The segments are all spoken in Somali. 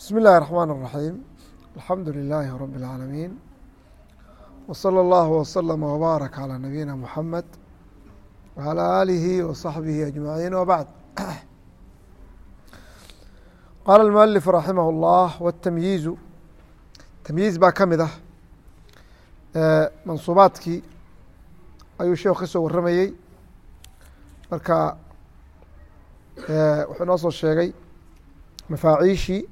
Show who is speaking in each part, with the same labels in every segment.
Speaker 1: بسم الله الرحمن الرحيم الحمد لله رب العالمين وصلى الله وسلم وبارك على نبينا محمد وعلى آله وصحبه أجمعين وبعد. قال المؤلف رحمه الله والتمyiiز تمyiiz baa ka mid ah mansuubaadkii ayuu sheekh ka soo waramayey marka wuxuu noo soo sheegay mafaaciishii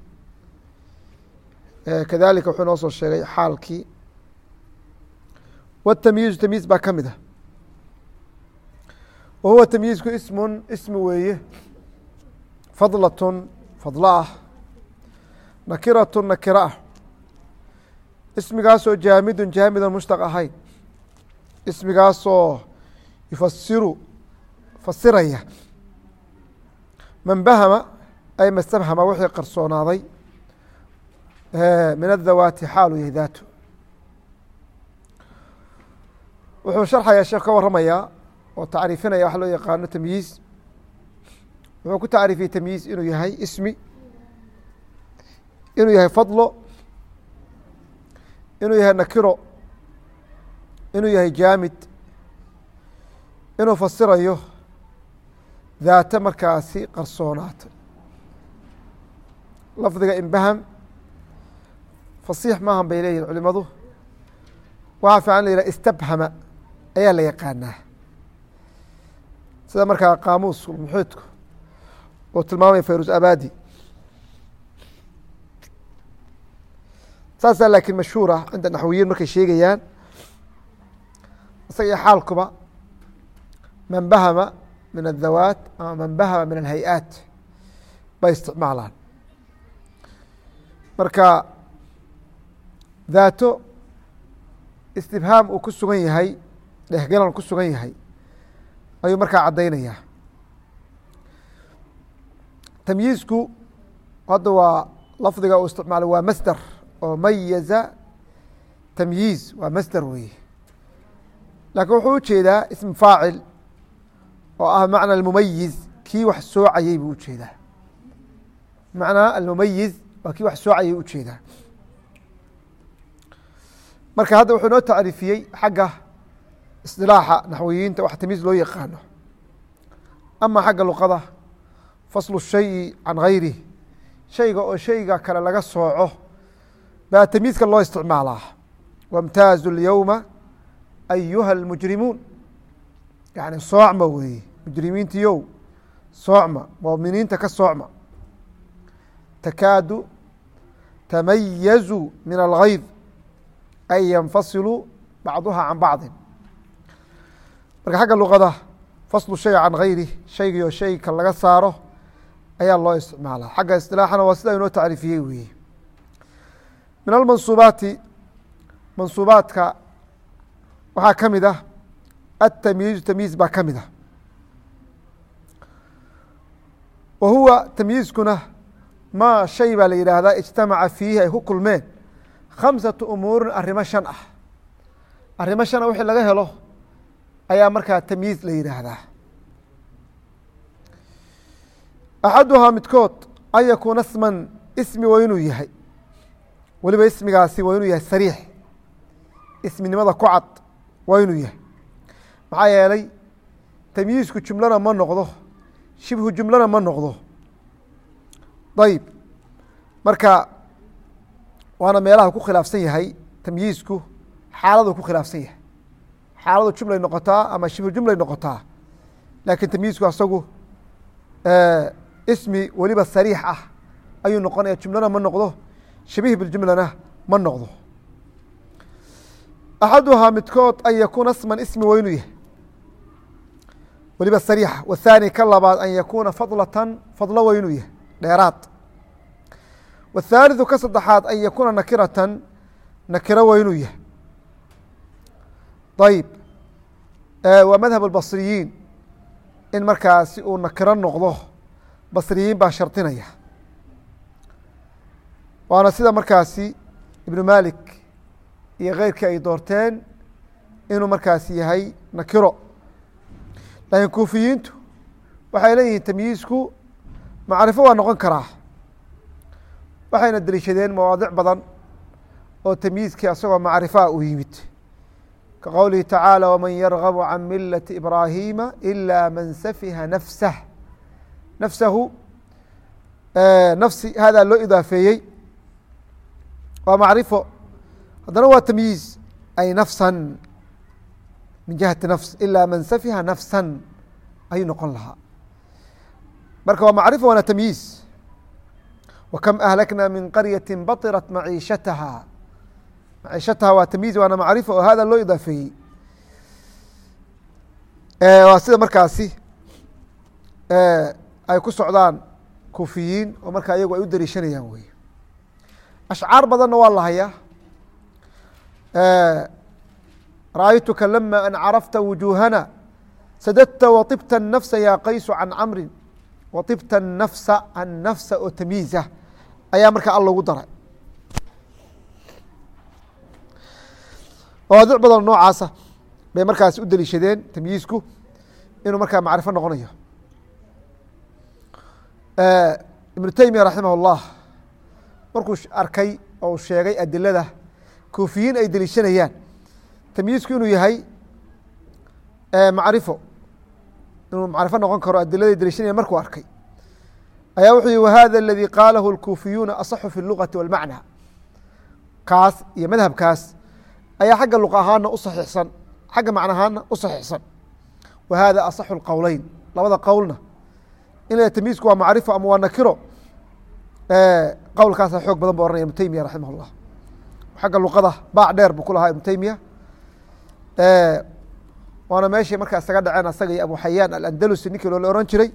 Speaker 1: kadalika wuxuu noo soo sheegay xaalkii والتمyiiز تمyiiz baa ka mid ah wahuwa تمyiizku ismi weeye fadlaة fadlo ah nakiraة nakiro ah ismigaasoo jaamidun jaamidan mushtaq ahayn ismigaasoo yufasiru fasiraya man bahama ay mastabhama wixii qarsoonaaday min الdawaati xaalu yahay daato wuxuu sharxayaa sheekh ka waramayaa oo tacriifinaya wax loo yaqaano tamyiiz wuxuu ku tacriifiyey tamyiiz inuu yahay ismi inuu yahay fadlo inuu yahay nakiro inuu yahay jaamid inuu fasirayo daato markaasi qarsoonaata lafdiga inbaham fasiix maahan bay leeyihin culimadu waxaa fiican la yihah istabhama ayaa la yaqaanaa sida markaa qaamuus muxiidku oo tilmaamaya fayrus abadi saasaa laakiin mashhuur ah cinda naxwiyiin markay sheegayaan isaga iyo xaalkuba man bahama min الdawaat ama man bahama min alhay-aat bay isticmaalaan marka daato istibhaam uu ku sugan yahay dhexgalan ku sugan yahay ayuu markaa caddaynaya tamyiizku hadda waa lafdiga uu isticmaalay waa masder oo mayaza tamyiiz waa masder weeye laakiin wuxuu ujeedaa ism faacil oo ah macna almumayiz kii wax soocayey buu ujeedaa macnaa almumayiz waa kii wax soocayay ujeedaa marka hadda wuxuu noo tacriifiyey xagga isilaaxa naxwiyiinta wax tamyiiz loo yaqaano ama xagga luqada faslu shayi can gayrih shayga oo shayga kale laga sooco baa tamyiizka loo isticmaalaa wamtaazu اlyowma ayuha اlmujrimuun yani soocma weeye mujrimiintiyow soocma muminiinta ka soocma takaadu tamayazu min algayd ay yanfasilu bacduha can bacdin marka xagga luqada faslu shay can gayrih shaygii oo shay ka laga saaro ayaa loo isticmaalaa xagga isilaaxana waa sida inoo tacriifiyey weeye min almansuubaati mansuubaadka waxaa ka mid ah atamyiizu tamyiiz baa ka mid ah wa huwa tamyiizkuna maa shay baa la yidhaahdaa ijtamaca fiihi ay ku kulmeen khamsatu umuurin arrimo shan ah arrimo shana wixii laga helo ayaa markaa tamyiiz la yidhaahdaa axaduhaa midkood an yakuuna sman ismi waa inuu yahay weliba ismigaasi waa inuu yahay sariix isminimada ku cad waa inuu yahay maxaa yeelay tamyiizku jumlana ma noqdo shibhu jumlana ma noqdo ayib marka waana meelaha ku khilaafsan yahay tamyiizku xaaladu ku khilaafsan yahay xaaladu jumlay noqotaa ama shibhu jumlay noqotaa laakiin tamyiizku asagu ismi weliba sariix ah ayuu noqonaya jumlana ma noqdo shabiih biljumlana ma noqdo axaduhaa midkood an yakuuna sman ismi waa inuu yahay weliba sariixa wathani ka labaad an yakuuna fadlatan fadlo waa inuu yahay dheeraad wاthaaliثu ka saddexaad an yakuuna nakiratan nakiro waa inuu yahay ayib waa madhab اbasriyiin in markaasi uu nakiro noqdo basriyiin baa shardinaya waana sida markaasi ibnu malik iyo keyrkii ay doorteen inuu markaasi yahay nakiro laakiin kuufiyiintu waxay leeyihiin tamyiizku macrifo waa noqon karaa waxayna deliishadeen mawaadic badan oo tamyiizkii asagoo macrifaa u yimid ka qowlihi tacaalى wman yargabu can milati ibraahiima ilaa man safiha nafsahu nafsi hada loo idaafeeyey waa macrifo haddana waa tamyiiz ay nafsan min jihati nafs ilaa man safiha nafsan ayuu noqon lahaa marka waa macrifo waana tamyiiz wakam ahlakna min qaryaةi baطirat maciishataha waa tamyiiz waana macrifo oo hada loo idaafeeyey waa sida markaasi ay ku socdaan kufiyiin oo markaa iyagu ay u dariishanayaan wey ashcaar badanna waa la hayaa ra'aytuka lama an carafta wujuuhana sadadta waطibta الnafsa ya qaysu can camri waطibta الnafsa annafsa oo tamyiizah ayaa markaa al logu daray mawaadic badan noocaasa bay markaas u deliishadeen tamyiizku inuu markaa macrifo noqonayo ibnu teymiya raximah اllah markuu arkay oo sheegay adilada kuufiyiin ay deliishanayaan tamyiizku inuu yahay macrifo inuu macrifo noqon karo adiladay deliishanaya markuu arkay ayaa wuxuu yihi whada اladي qaalahu اlkufiyuuna aصxu fi اlugati wاlmacna kaas iyo madhabkaas ayaa xagga luq ahaana u saxiixsan xagga macna ahaana u saxiixsan wa hada aصxu اlqowleyn labada qowlna in la tamyiizku waa macrifo ama waa nakiro qowlkaasa xoog badan bu ohanaya ibnu teymiya raximah اllah xagga luqada baac dheer buu ku lahaa ibnu teymiya waana meeshii markaa isaga dhaceen asaga iyo abu xayaan alandalusi ninkii loola oran jiray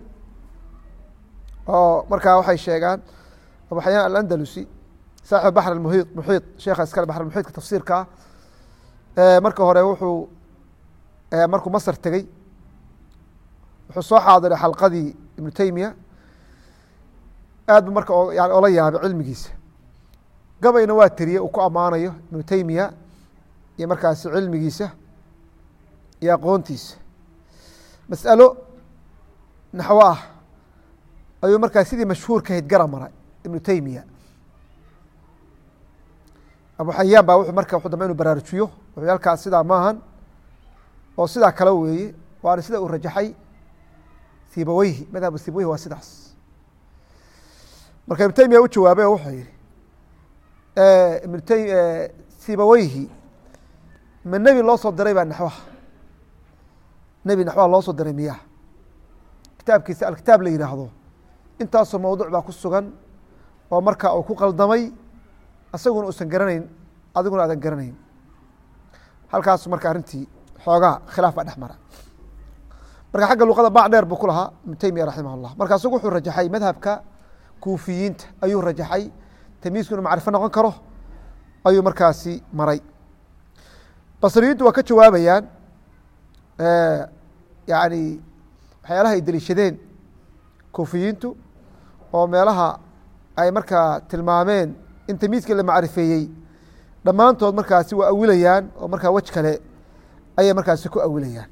Speaker 1: oo markaa waxay sheegaan abu xayaan alandalusi saaxib baxr muxiiط sheekha iskale baxr muxiiطka tafsiirka ah marka hore wuxuu markuu masr tegey wuxuu soo xaadiray xalqadii ibnu teymiya aad bu marka yani ola yaabay cilmigiisa gabayna waa teriye uu ku ammaanayo ibnu teymiya iyo markaasi cilmigiisa iyo aqoontiisa mas'alo naxwo ah ayuu markaa sidii mashhuurkahayd gara maray ibnu teymiya abu xayaan baa wuxuu dambe inu baraarujiyo wuxuu halkaas sidaa maahan oo sidaa kale weeye waana sida uu rajaxay sibaweyhi madhabu sibaweyhi waa sidaas marka ibnu teymiya u jawaabay oo wuxuu yihi sibaweyhi ma nebi loo soo diray baa naxwaha nebi naxwaha loo soo diray miyaa kitaabkiisa alkitaab la yihaahdo intaasoo mawduuc baa ku sugan oo markaa uu ku qaldamay isaguna uusan garanayn adiguna aadan garanayn halkaas marka arrintii xoogaa khilaaf baa dhex mara marka xagga luqada baac dheer buu ku lahaa ibnu teymiya raximah اllah marka isagu wuxuu rajaxay madhabka kuufiyiinta ayuu rajaxay tamyiizku inuu macrifo noqon karo ayuu markaasi maray basriyiintu waa ka jawaabayaan yani waxyaalaha ay deliishadeen kuufiyiintu oo meelaha ay markaa tilmaameen in tamyiizka la macrifeeyey dhammaantood markaasi waa awilayaan oo markaa wej kale ayay markaasi ku awilayaan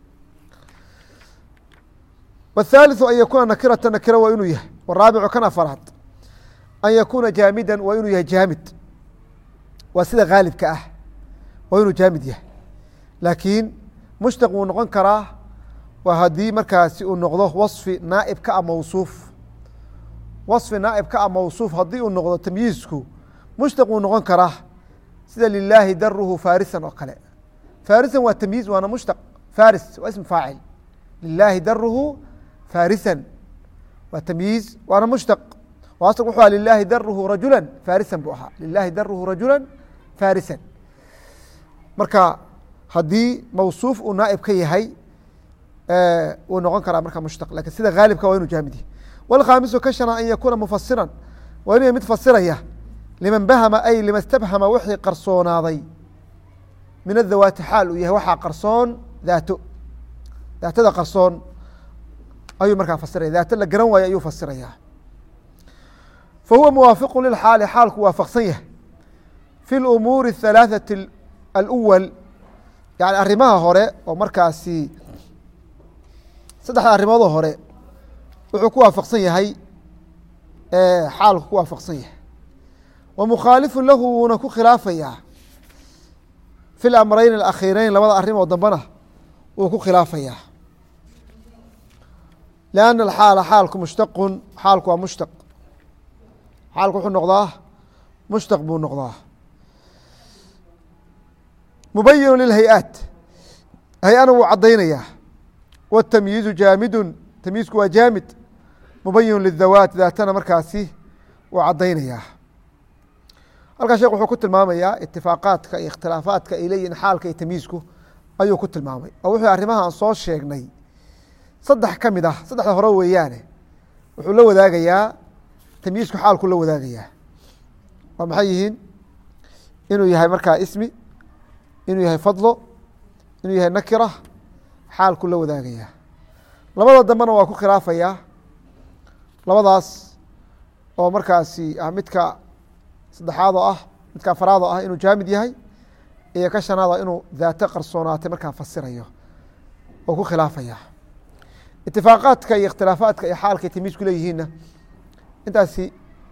Speaker 1: wالثالث an yakuna nakirata nakira waa inuu yahay wالraabicu kan afaraad an yakuna jaamida waa inuu yahay jaamid waa sida haalibka ah waa inuu jaamid yahay laakiin mushtaq wuu noqon karaa waa haddii markaasi uu noqdo waصfi naaib ka a mawsuuf waصfi naaib ka a mawsuuf haddii uu noqdo tamyiizku mushtaq wuu noqon karaa sida lilaahi daruhu farisan oo kale farisan waa tamyiiz waana mushtaq faris waa ism faacil lilaahi daruhu farisan waa tamyiiz waana mushtaq asl wuxuu aha lilaahi daruhu rajula farisan buu ahaa lilaahi daruhu rajula farisan marka haddii mawsuuf uu naaib ka yahay wuu noqon karaa marka mushtaq lakin sida haalibka waa inu jaamid yahy wاlkhaamisu ka shana an yakuuna mufasiran waa inu mid fasiraya liman bahama ay lima stabhama wixii qarsoonaaday min adhawaati xaal uu yahay waxaa qarsoon daato daatada qarsoon ayuu markaa fasiraya daato la garan waayo ayuu fasiraya fahuwa muwaafiqu lilxaali xaalku waafaqsan yahay fi اlumuuri الhalaaثaةi alأwal yani arrimaha hore oo markaasi saddexda arrimoodoo hore wuxuu ku waafaqsan yahay xaalku ku waafaqsan yahay ومkhاaلف lahu wuuna ku khilaafaya في الأمرayn الأkhيireyn labada arimood dambena wuu ku khilaafaya لأن الxاaل xaalku مشhتq xaalku waa مشhتq xaalku wuxuu noqdaa مشhتq buu noqdaa مبين للهyئaaت hay-ana wuu cadaynaya والتمyiiزu jaamidu تmyiizku waa jaamid مبين للdawاat daatana markaasi wuu cadaynaya halkaa sheekh wuxuu ku tilmaamayaa itifaaqaadka iyo ikhtilaafaadka ay leeyihin xaalka iyo tamyiizku ayuu ku tilmaamay oo wuxuu arrimaha aan soo sheegnay saddex ka mid ah saddexda hore weeyaane wuxuu la wadaagayaa tamyiizku xaalku la wadaagayaa waa maxay yihiin inuu yahay markaa ismi inuu yahay fadlo inuu yahay nakira xaalku la wadaagayaa labada dambena waa ku khilaafayaa labadaas oo markaasi ah midka saddexaad oo ah midka afaraad oo ah inuu jaamid yahay iyo ka shanaad oo inuu daato qarsoonaatay markaa fasirayo oo ku khilaafaya itifaaqaadka iyo ikhtilaafaadka iyo xaalka ay tamyiizku leeyihiinna intaasi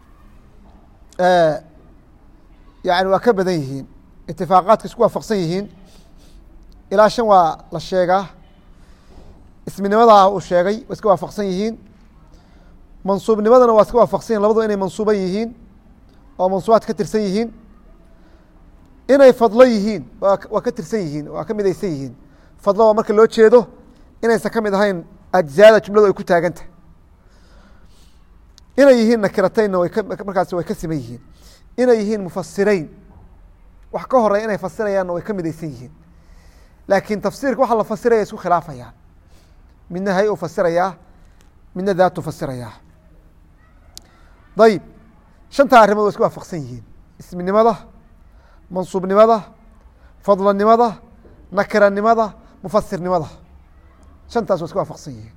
Speaker 1: yani waa ka badan yihiin itifaaqaadka isku waafaqsan yihiin ilaa 5 waa la sheegaa isminimadaa uu sheegay waa iska waafaqsan yihiin mansuubnimadana waa iska waafaqsan yihin labadua inay mansuuban yihiin oo mansuubaad ka tirsan yihiin inay fadlo yihiin waa ka tirsan yihiin waa ka midaysan yihiin fadlo waa marka loo jeedo inaysan ka mid ahayn ajzaada jumladu ay ku taagantah inay yihiin nakirataynna markaasi way ka siman yihiin inay yihiin mufasirayn wax ka horeya inay fasirayaanna way ka midaysan yihiin laakiin tafsiirka waxa la fasiraya isku khilaafayaan midna hay u fasirayaa midna daatu fasirayaa ayib 5taa arrimood waa isku waafaqsan yihiin isminimada mansuubnimada fadlanimada nakiranimada mufasirnimada 5taas waa isku waafaqsan yihiin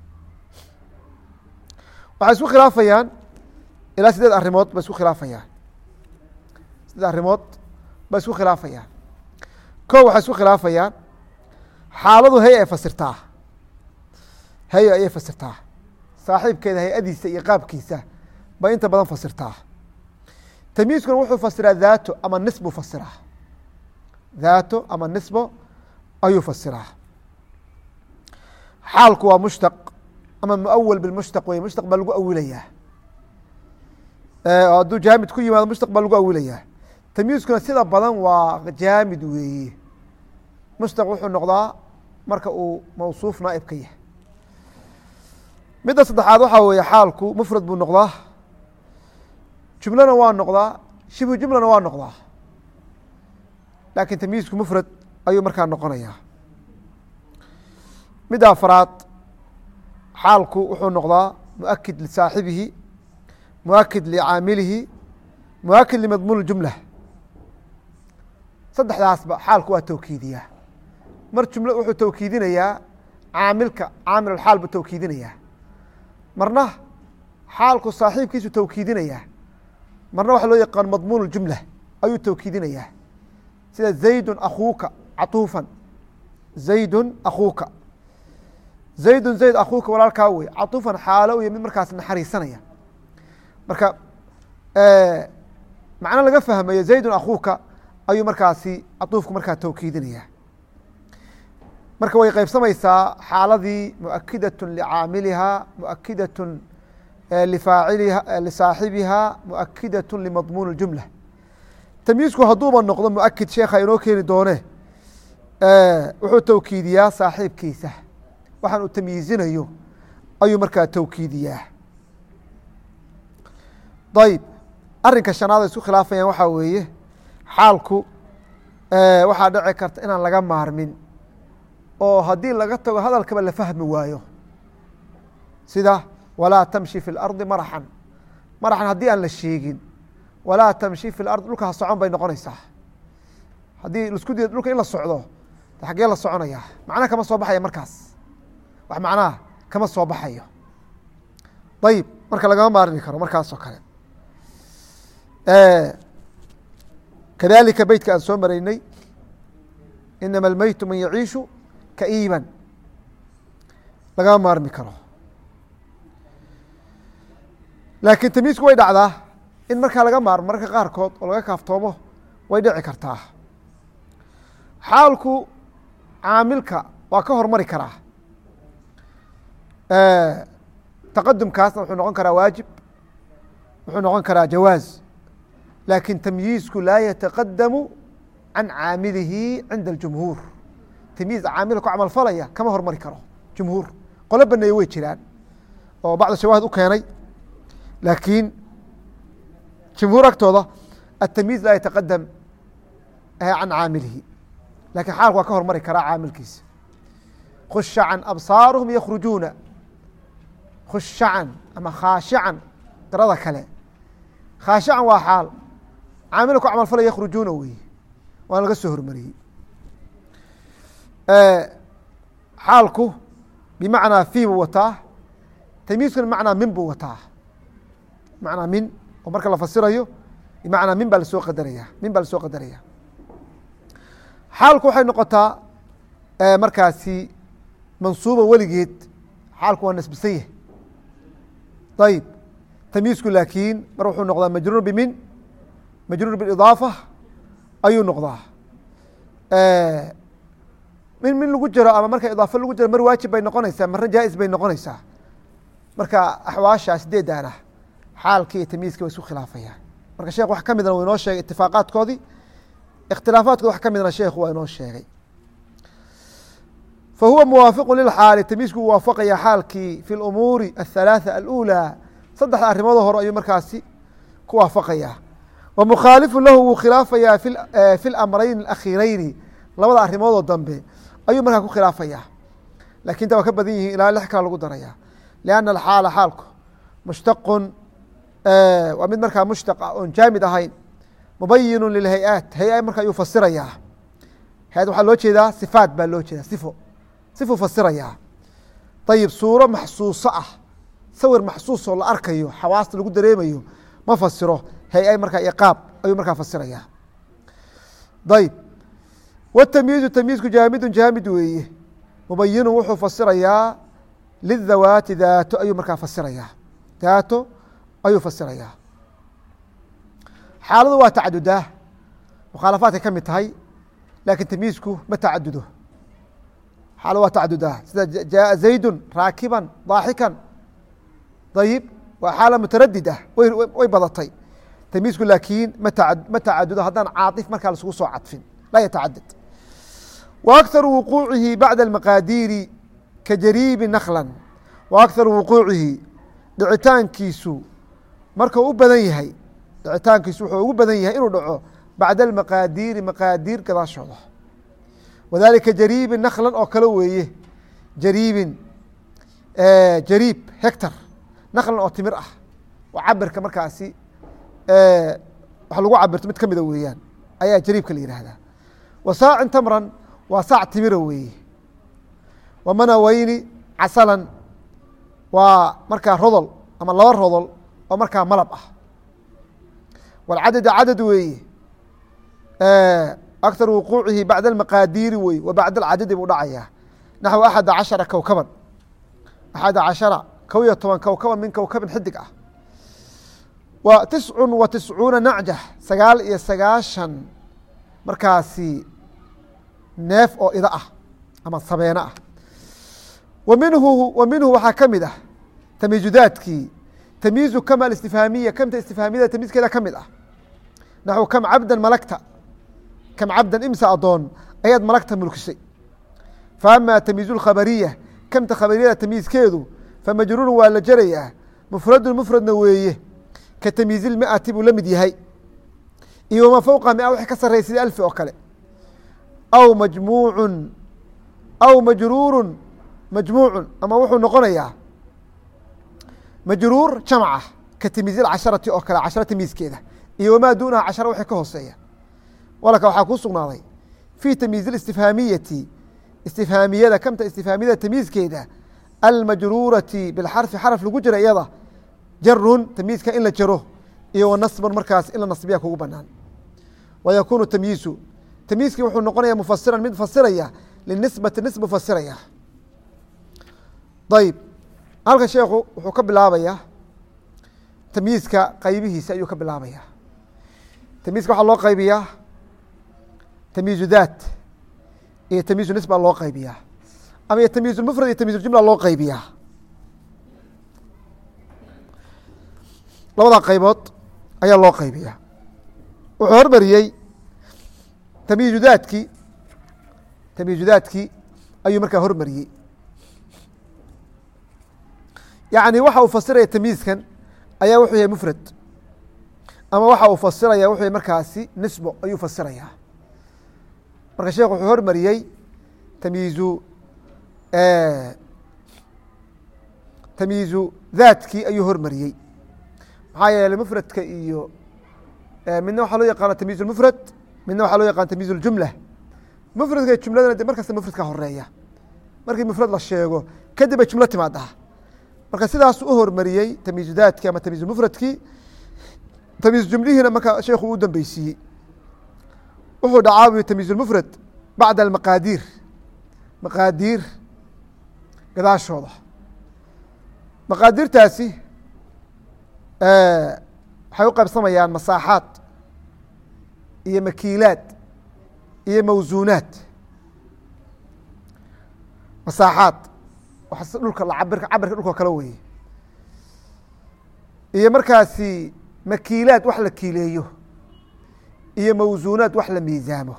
Speaker 1: waxay isku khilaafayaan ilaa 8 arrimood bay isku khilaafayaan 8 arrimood bay isku khilaafayaan ko waxay isku khilaafayaan xaaladu hay ay fasirtaa hay ayay fasirtaa saaxiibkeeda hay-adiisa iyo qaabkiisa bay inta badan fasirtaa tamyiizkuna wuxuu fasiraa daato ama nisbu fasiraa daato ama nisbo ayuu fasiraa xaalku waa mushtaq ama muawal bilmushtaq wey mushtaq baa lagu awilayaa hadduu jaamid ku yimaado mushtaq baa lagu awilayaa tamyiizkuna sida badan waa jaamid weeye mushtaq wuxuu noqdaa marka uu mawsuuf naaib ka yahay midda saddexaad waxaa weeye xaalku mufrad buu noqdaa jumlana waa noqdaa shibhu jumlana waa noqdaa laakiin tamyiizku mufrad ayuu markaa noqonayaa midda afraad xaalku wuxuu noqdaa muakid lisaaxibihi muakid licaamilihi muakid limadmuun jumla saddexdaasba xaalku waa tawkiidiyaa mar jumlo wuxuu tawkiidinayaa caamilka caamil alxaal buu tawkiidinayaa marna xaalku saaxiibkiisu tawkiidinayaa marna waxa loo yaqaan madmuun jumla ayuu tawkiidinayaa sida zaydun akuuka catuufan zaydun akuuka zaydun zayd akuuka walaalkaa wey catuufan xaalo iyo mid markaas naxariisanaya marka macno laga fahmayo zaydun akuuka ayuu markaasi catuufku markaa tawkiidinaya marka way qeybsamaysaa xaaladii muakidaة licaamiliha muakidaة lifaaciliha lisaaxibiha muakidaة limadmuun اjumla tamyiizku hadduuba noqdo muakid sheekha inoo keeni doone wuxuu tawkiidiyaa saaxiibkiisa waxaan uu tamyiizinayo ayuu markaa tawkiidiyaa ayb arinka shanaad ay isku khilaafayaan waxaa weeye xaalku waxaa dhici karta inaan laga maarmin oo haddii laga tago hadalkaba la fahmi waayo sida walaa tamshi fi اlardi maraxan maraxan haddii aan la sheegin walaa tamshi fi lardi dhulka ha socon bay noqonaysaa haddii lisku diida dhulka in la socdo xaggee la soconaya macnaha kama soo baxaya markaas wax macnaha kama soo baxayo ayib marka lagama maarmi karo markaas oo kale kadalika beytka aan soo maraynay inama almeytu man yaciishu kaiiban lagama maarmi karo laakiin tamyiizku way dhacdaa in markaa laga maarmo mararka qaarkood oo laga kaaftoomo way dhici kartaa. xaalku caamilka waa ka hormari karaa, taqadumkaasna wuxuu noqon karaa waajib, wuxuu noqon karaa jawaaz, laakin tamyiizku laa yataqadamu can caamilihi cinda اljumhuur. tamyiiz caamilka ku camal falaya kama hormari karo jumhuur. qolo baneeye way jiraan oo bacda shawaahid u keenay, laakiin jumhuur agtooda atamyiiz laa yataqadam can caamilihi, lakin xaalku waa ka hormari karaa caamilkiisa. khushacan absaaruhum yakhrujuuna, khushacan ama khaashican qirada kale, khaashican waa xaal, caamilka ku camal falaya yakhrujuuna wey, waana laga soo hormariyey. xaalku bimacnaa fi buu wataa, tamyiizkuna bimacnaa min buu wataa. bimacnaa min oo marka la fasirayo bimacnaa min baa lasoo qadaraya, min baa lasoo qadaraya. xaalku waxay noqotaa markaasi mansuuba weligeed, xaalku waa nasbisan yahay. ayib, tamyiizku laakiin mar wuxuu noqdaa majruur bimin, majruur biidaafa ayuu noqdaa. min lagu jiro ama marka idaafa lagu jiro mar waajib bay noqonaysaa, marna jaa-is bay noqonaysaa. marka axwaashaa sideedan ah xaalkii iyo tamyiizkii way isku khilaafayaan. marka sheekh wax ka midna uu inoo sheegay itifaaqaadkoodii, ikhtilaafaadkoodi wax ka midna sheekhu waa inoo sheegay. fahuwa muwaafiqu lilxaali, tamyiizku uu waafaqaya xaalkii fi lumuuri athalaatha alأuulى, saddexda arrimood hore ayuu markaasi ku waafaqaya. wa mukhaalifu lahu wuu khilaafayaa fi lamrayn alakhiireyni, labada arrimoodoo dambe ayuu markaa ku khilaafaya. lakin ta waa ka badan yihiin, ilaa 6 kala lagu daraya. لأnna alxaala xaalku mushtaqun waa mid markaa mushtaq ah oon jaamid ahayn, mubayinu lilhay-aat, hay-a marka ayuu fasirayaa. hay-ad waxaa loo jeedaa sifaat baa loo jeeda, sifuu fasirayaa. ayib, suuro maxsuuso ah, sawir maxsuusoo la arkayo, xawaasta lagu dareemayo ma fasiro, hay-a markaa iqaab ayuu markaa fasirayaa. ayib, wtamyiizu tamyiizku jaamidun jaamid weeye, mubayinu wuxuu fasirayaa lidawaati daato ayuu markaa fasirayaa, daato ayuu fasirayaa. xaaladu waa tacadudaa, mukhaalafaadkay ka mid tahay, lakin tamyiizku ma tacadudo. xaaladu waa tacadudaa, sida jaaa zaydun raakiban daaxikan. ayib, waa xaala mutaradid ah, way badatay. tamyiizku laakiin ma tacadudo haddaan caaطif markaa lasugu soo cadfin, laa yatacadad. wa akharu wuquucihi bacda almaqaadiiri ka jariibi naklan. wa akharu wuquucihi dhicitaankiisu markuu u badan yahay, dhicitaankiisu wuxuu ugu badan yahay inuu dhaco bacda almaqaadiiri, maqaadiir gadaashooda. wadalika jariibin naklan oo kale weeye, jariibin jariib hector, naklan oo timir ah, oo cabirka markaasi wax lagu cabirto mid ka mida weeyaan, ayaa jariibka la yihahdaa. wa saacin tamran waa saac timira weeye. wa manaweyni casalan waa markaa rodol ama 2 rodol oo markaa malab ah. walcadada cadad weeye, akthar wuquucihi bacda almaqaadiiri wey, wa bacda alcadadi buu dhacayaa. naxو 11 kowkaban, 11 11 kowkaban min kowkabin xidig ah. wa 99 nacjax, 99 markaasi neef oo ida ah ama sabeene ah. wa minhu waxaa ka mid ah tamyiizudaadkii, tamyiizu kama istifhaamiya, kamta istifhaamiyada tamyiizkeeda ka mid ah. naxو kam cabdan malagta, kam cabdan imsa adoon ayaad malagta mulkisay. faama tamyiizu lkhabariya, kamta khabariyada tamyiizkeedu famajruurun waa la jarayaa, mufradun mufradna weeye, ka tamyiizi lmiati buu la mid yahay, iyo wama fowqa mia wixii ka sarreeya sida alfi oo kale. aw majmuucun aw majruurun majmuucun, ama wuxuu noqonayaa majruur jamca ka tamyiizi casharati oo kale, cashara tamyiizkeeda, iyo wamaa duunaha cashara wixii ka hooseeya. walaka waxaa kuu sugnaaday fii tamyiizi istifhaamiyati, istifhaamiyada kamta istifhaamiyada tamyiizkeeda, almajruurati bilxarfi xaraf lagu jira iyada, jarun tamyiizka in la jaro, iyo wanasban markaas in la nasbiya kugu banaan. wa yakuunu tamyiizu, tamyiizkii wuxuu noqonaya mufasiran mid fasiraya linisbati nisbu fasiraya. ayib, halkan sheekhu wuxuu ka bilaabayaa tamyiizka qaybihiisa ayuu ka bilaabaya. tamyiizka waxaa loo qaybiyaa tamyiizu daat iyo tamyiizu nisba loo qaybiyaa, ama iyo tamyiizu mufrad iyo tamyiizu jumla loo qaybiyaa. labada qaybood ayaa loo qaybiyaa. wuxuu hormariyey tamyiizu daadkii ayuu markaa hormariyey. yaعni waxa uu fasiraya tamyiizkan ayaa wuxuu yahay mufrad, ama waxa uu fasiraya wuxuu yahay markaasi nisbo ayuu fasiraya. marka sheekh wuxuu hormariyey tamyiizu daadkii ayuu hormariyey. maxaa yeeley mufradka iyo midna waxaa loo yaqaana tamyiiz mufrad, midna waxaa loo yaqana tamyiiz اjumla. mufradka jumladana de markasta mufradka horeeya, markii mufrad la sheego kadib ay jumlo timaadaa. marka sidaas u hormariyey tamyiizu daadkii ama tamyiiz mufradkii. tamyiiz jumlihiina marka sheekhu u dambeysiiyey. wuxuu dhacaawiye tamyiiz mufrad bacda maqaadiir gadaashooda. maqaadirtaasi waxay u qaybsamayaan masaaxaad iyo makiilaad iyo mawsuunaad. masaaxaad wax dhulka cabirka dhulka kala weye, iyo markaasi makiilaad wax la kiileeyo, iyo mawsuunaad wax la miisaamo.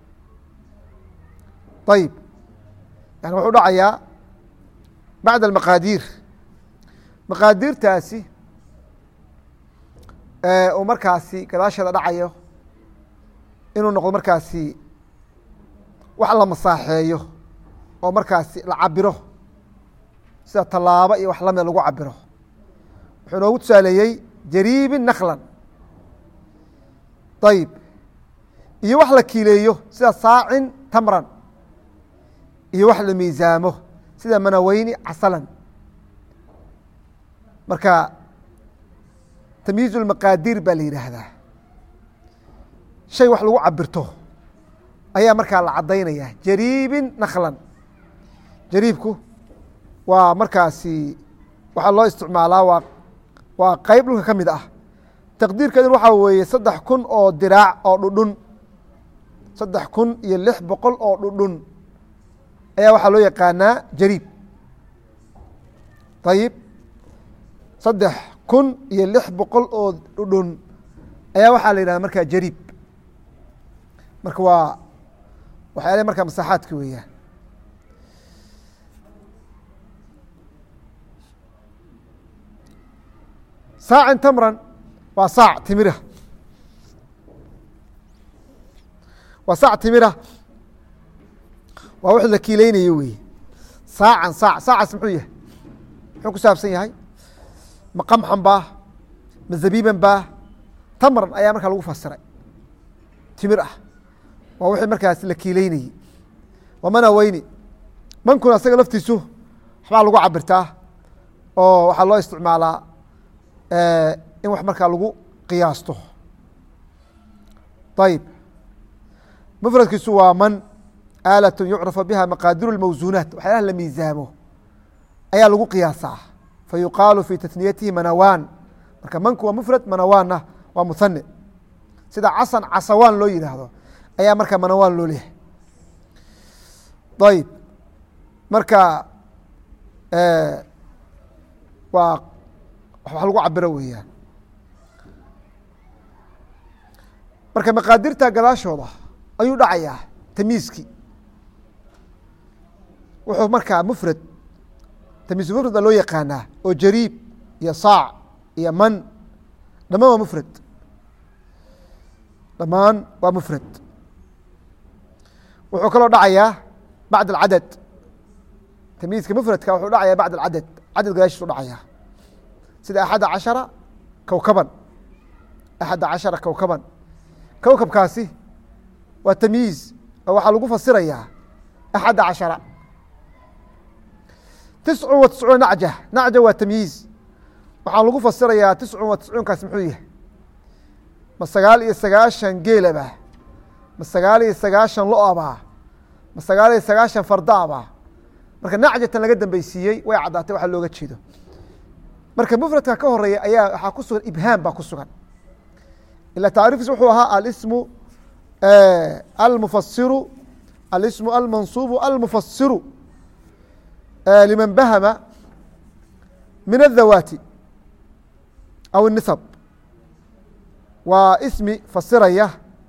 Speaker 1: ayib yani wuxuu dhacayaa bacda almaqaadiir. maqaadirtaasi uu markaasi gadaasheeda dhacayo inuu noqdo markaasi wax la masaaxeeyo oo markaasi la cabiro, sida tallaabo iyo wax lamida lagu cabiro. wuxuu noogu tusaaleeyey jariibin naklan. ayib iyo wax la kiileeyo sida saacin tamran, iyo wax la miisaamo sida manaweyni casalan. marka tamyiiz اlmaqaadiir baa la yidhaahdaa. shay wax lagu cabirto ayaa markaa la cadaynaya. jariibin naklan, jariibku waa markaasi waxaa loo isticmaalaa waa qeyb dhulka ka mid ah. taqdiirkeedu waxaa weeye 3,000 oo diraac oo dhudhun, 3,600 oo dhudhun ayaa waxaa loo yaqaanaa jariib. ayib 3,600 oo dhudhun ayaa waxaa la yidhahda markaa jariib. marka waa waxyaalaha markaa masaaxaadka weeyaan. saacin tamran waa saac timira, waa saac timira, waa wix la kiileynayo weye. saacaas muxuu yahay? muxuu ku saabsan yahay? ma qamxan baa, ma zabiiban baa? tamran ayaa markaa lagu fasiray, timir ah. waa wixii markaas la kiileynayey. waa manaweyni. mankuna asaga laftiisu waxbaa lagu cabirtaa oo waxaa loo isticmaalaa in wax markaa lagu qiyaasto. ayib mufradkiisu waa man aalaة yucrafa biha maqaadiru اlmawsuunaat. waxyaalaha la miisaamo ayaa lagu qiyaasaa. fayuqaalu fi tasniyatihi manawaan. marka manku waa mufrad, manawaanna waa muhane. sida casan casawaan loo yidhaahdo ayaa markaa manawaan loo leeyahay. ayib marka waa wax lagu cabiro weeyaan. marka maqaadirta gadaashooda ayuu dhacayaa tamyiizkii. wuxuu markaa mufrad, tamyiiz mufrad baa loo yaqaanaa, oo jariib iyo saac iyo man dhamaan waa mufrad. dhamaan waa mufrad. wuxuu kaloo dhacayaa bacd alcadad. tamyiizka mufradka wuxuu dhacayaa bacd alcadad. cadad gadaashiisu dhacayaa, sida 11 kowkaban. 11 kowkaban. kowkabkaasi waa tamyiiz oo waxaa lagu fasirayaa 11. 99 nacja. nacja waa tamyiiz, waxaa lagu fasirayaa 99kaas muxuu yahay? ma 99 geelaba, ma 99 lo-aba, ma 99 fardaaba? marka nacjatan laga dambeysiiyey way caddaatay waxa looga jeedo. marka mfradka ka horeeya ayaa waxaa ku sugan ibhaam baa ku sugan ila tacriifkiis wuxuu ahaa alismu almufasiru alismu almansubu almufasiru liman bahama min الdhawaati aw الnisab waa ismi fasiraya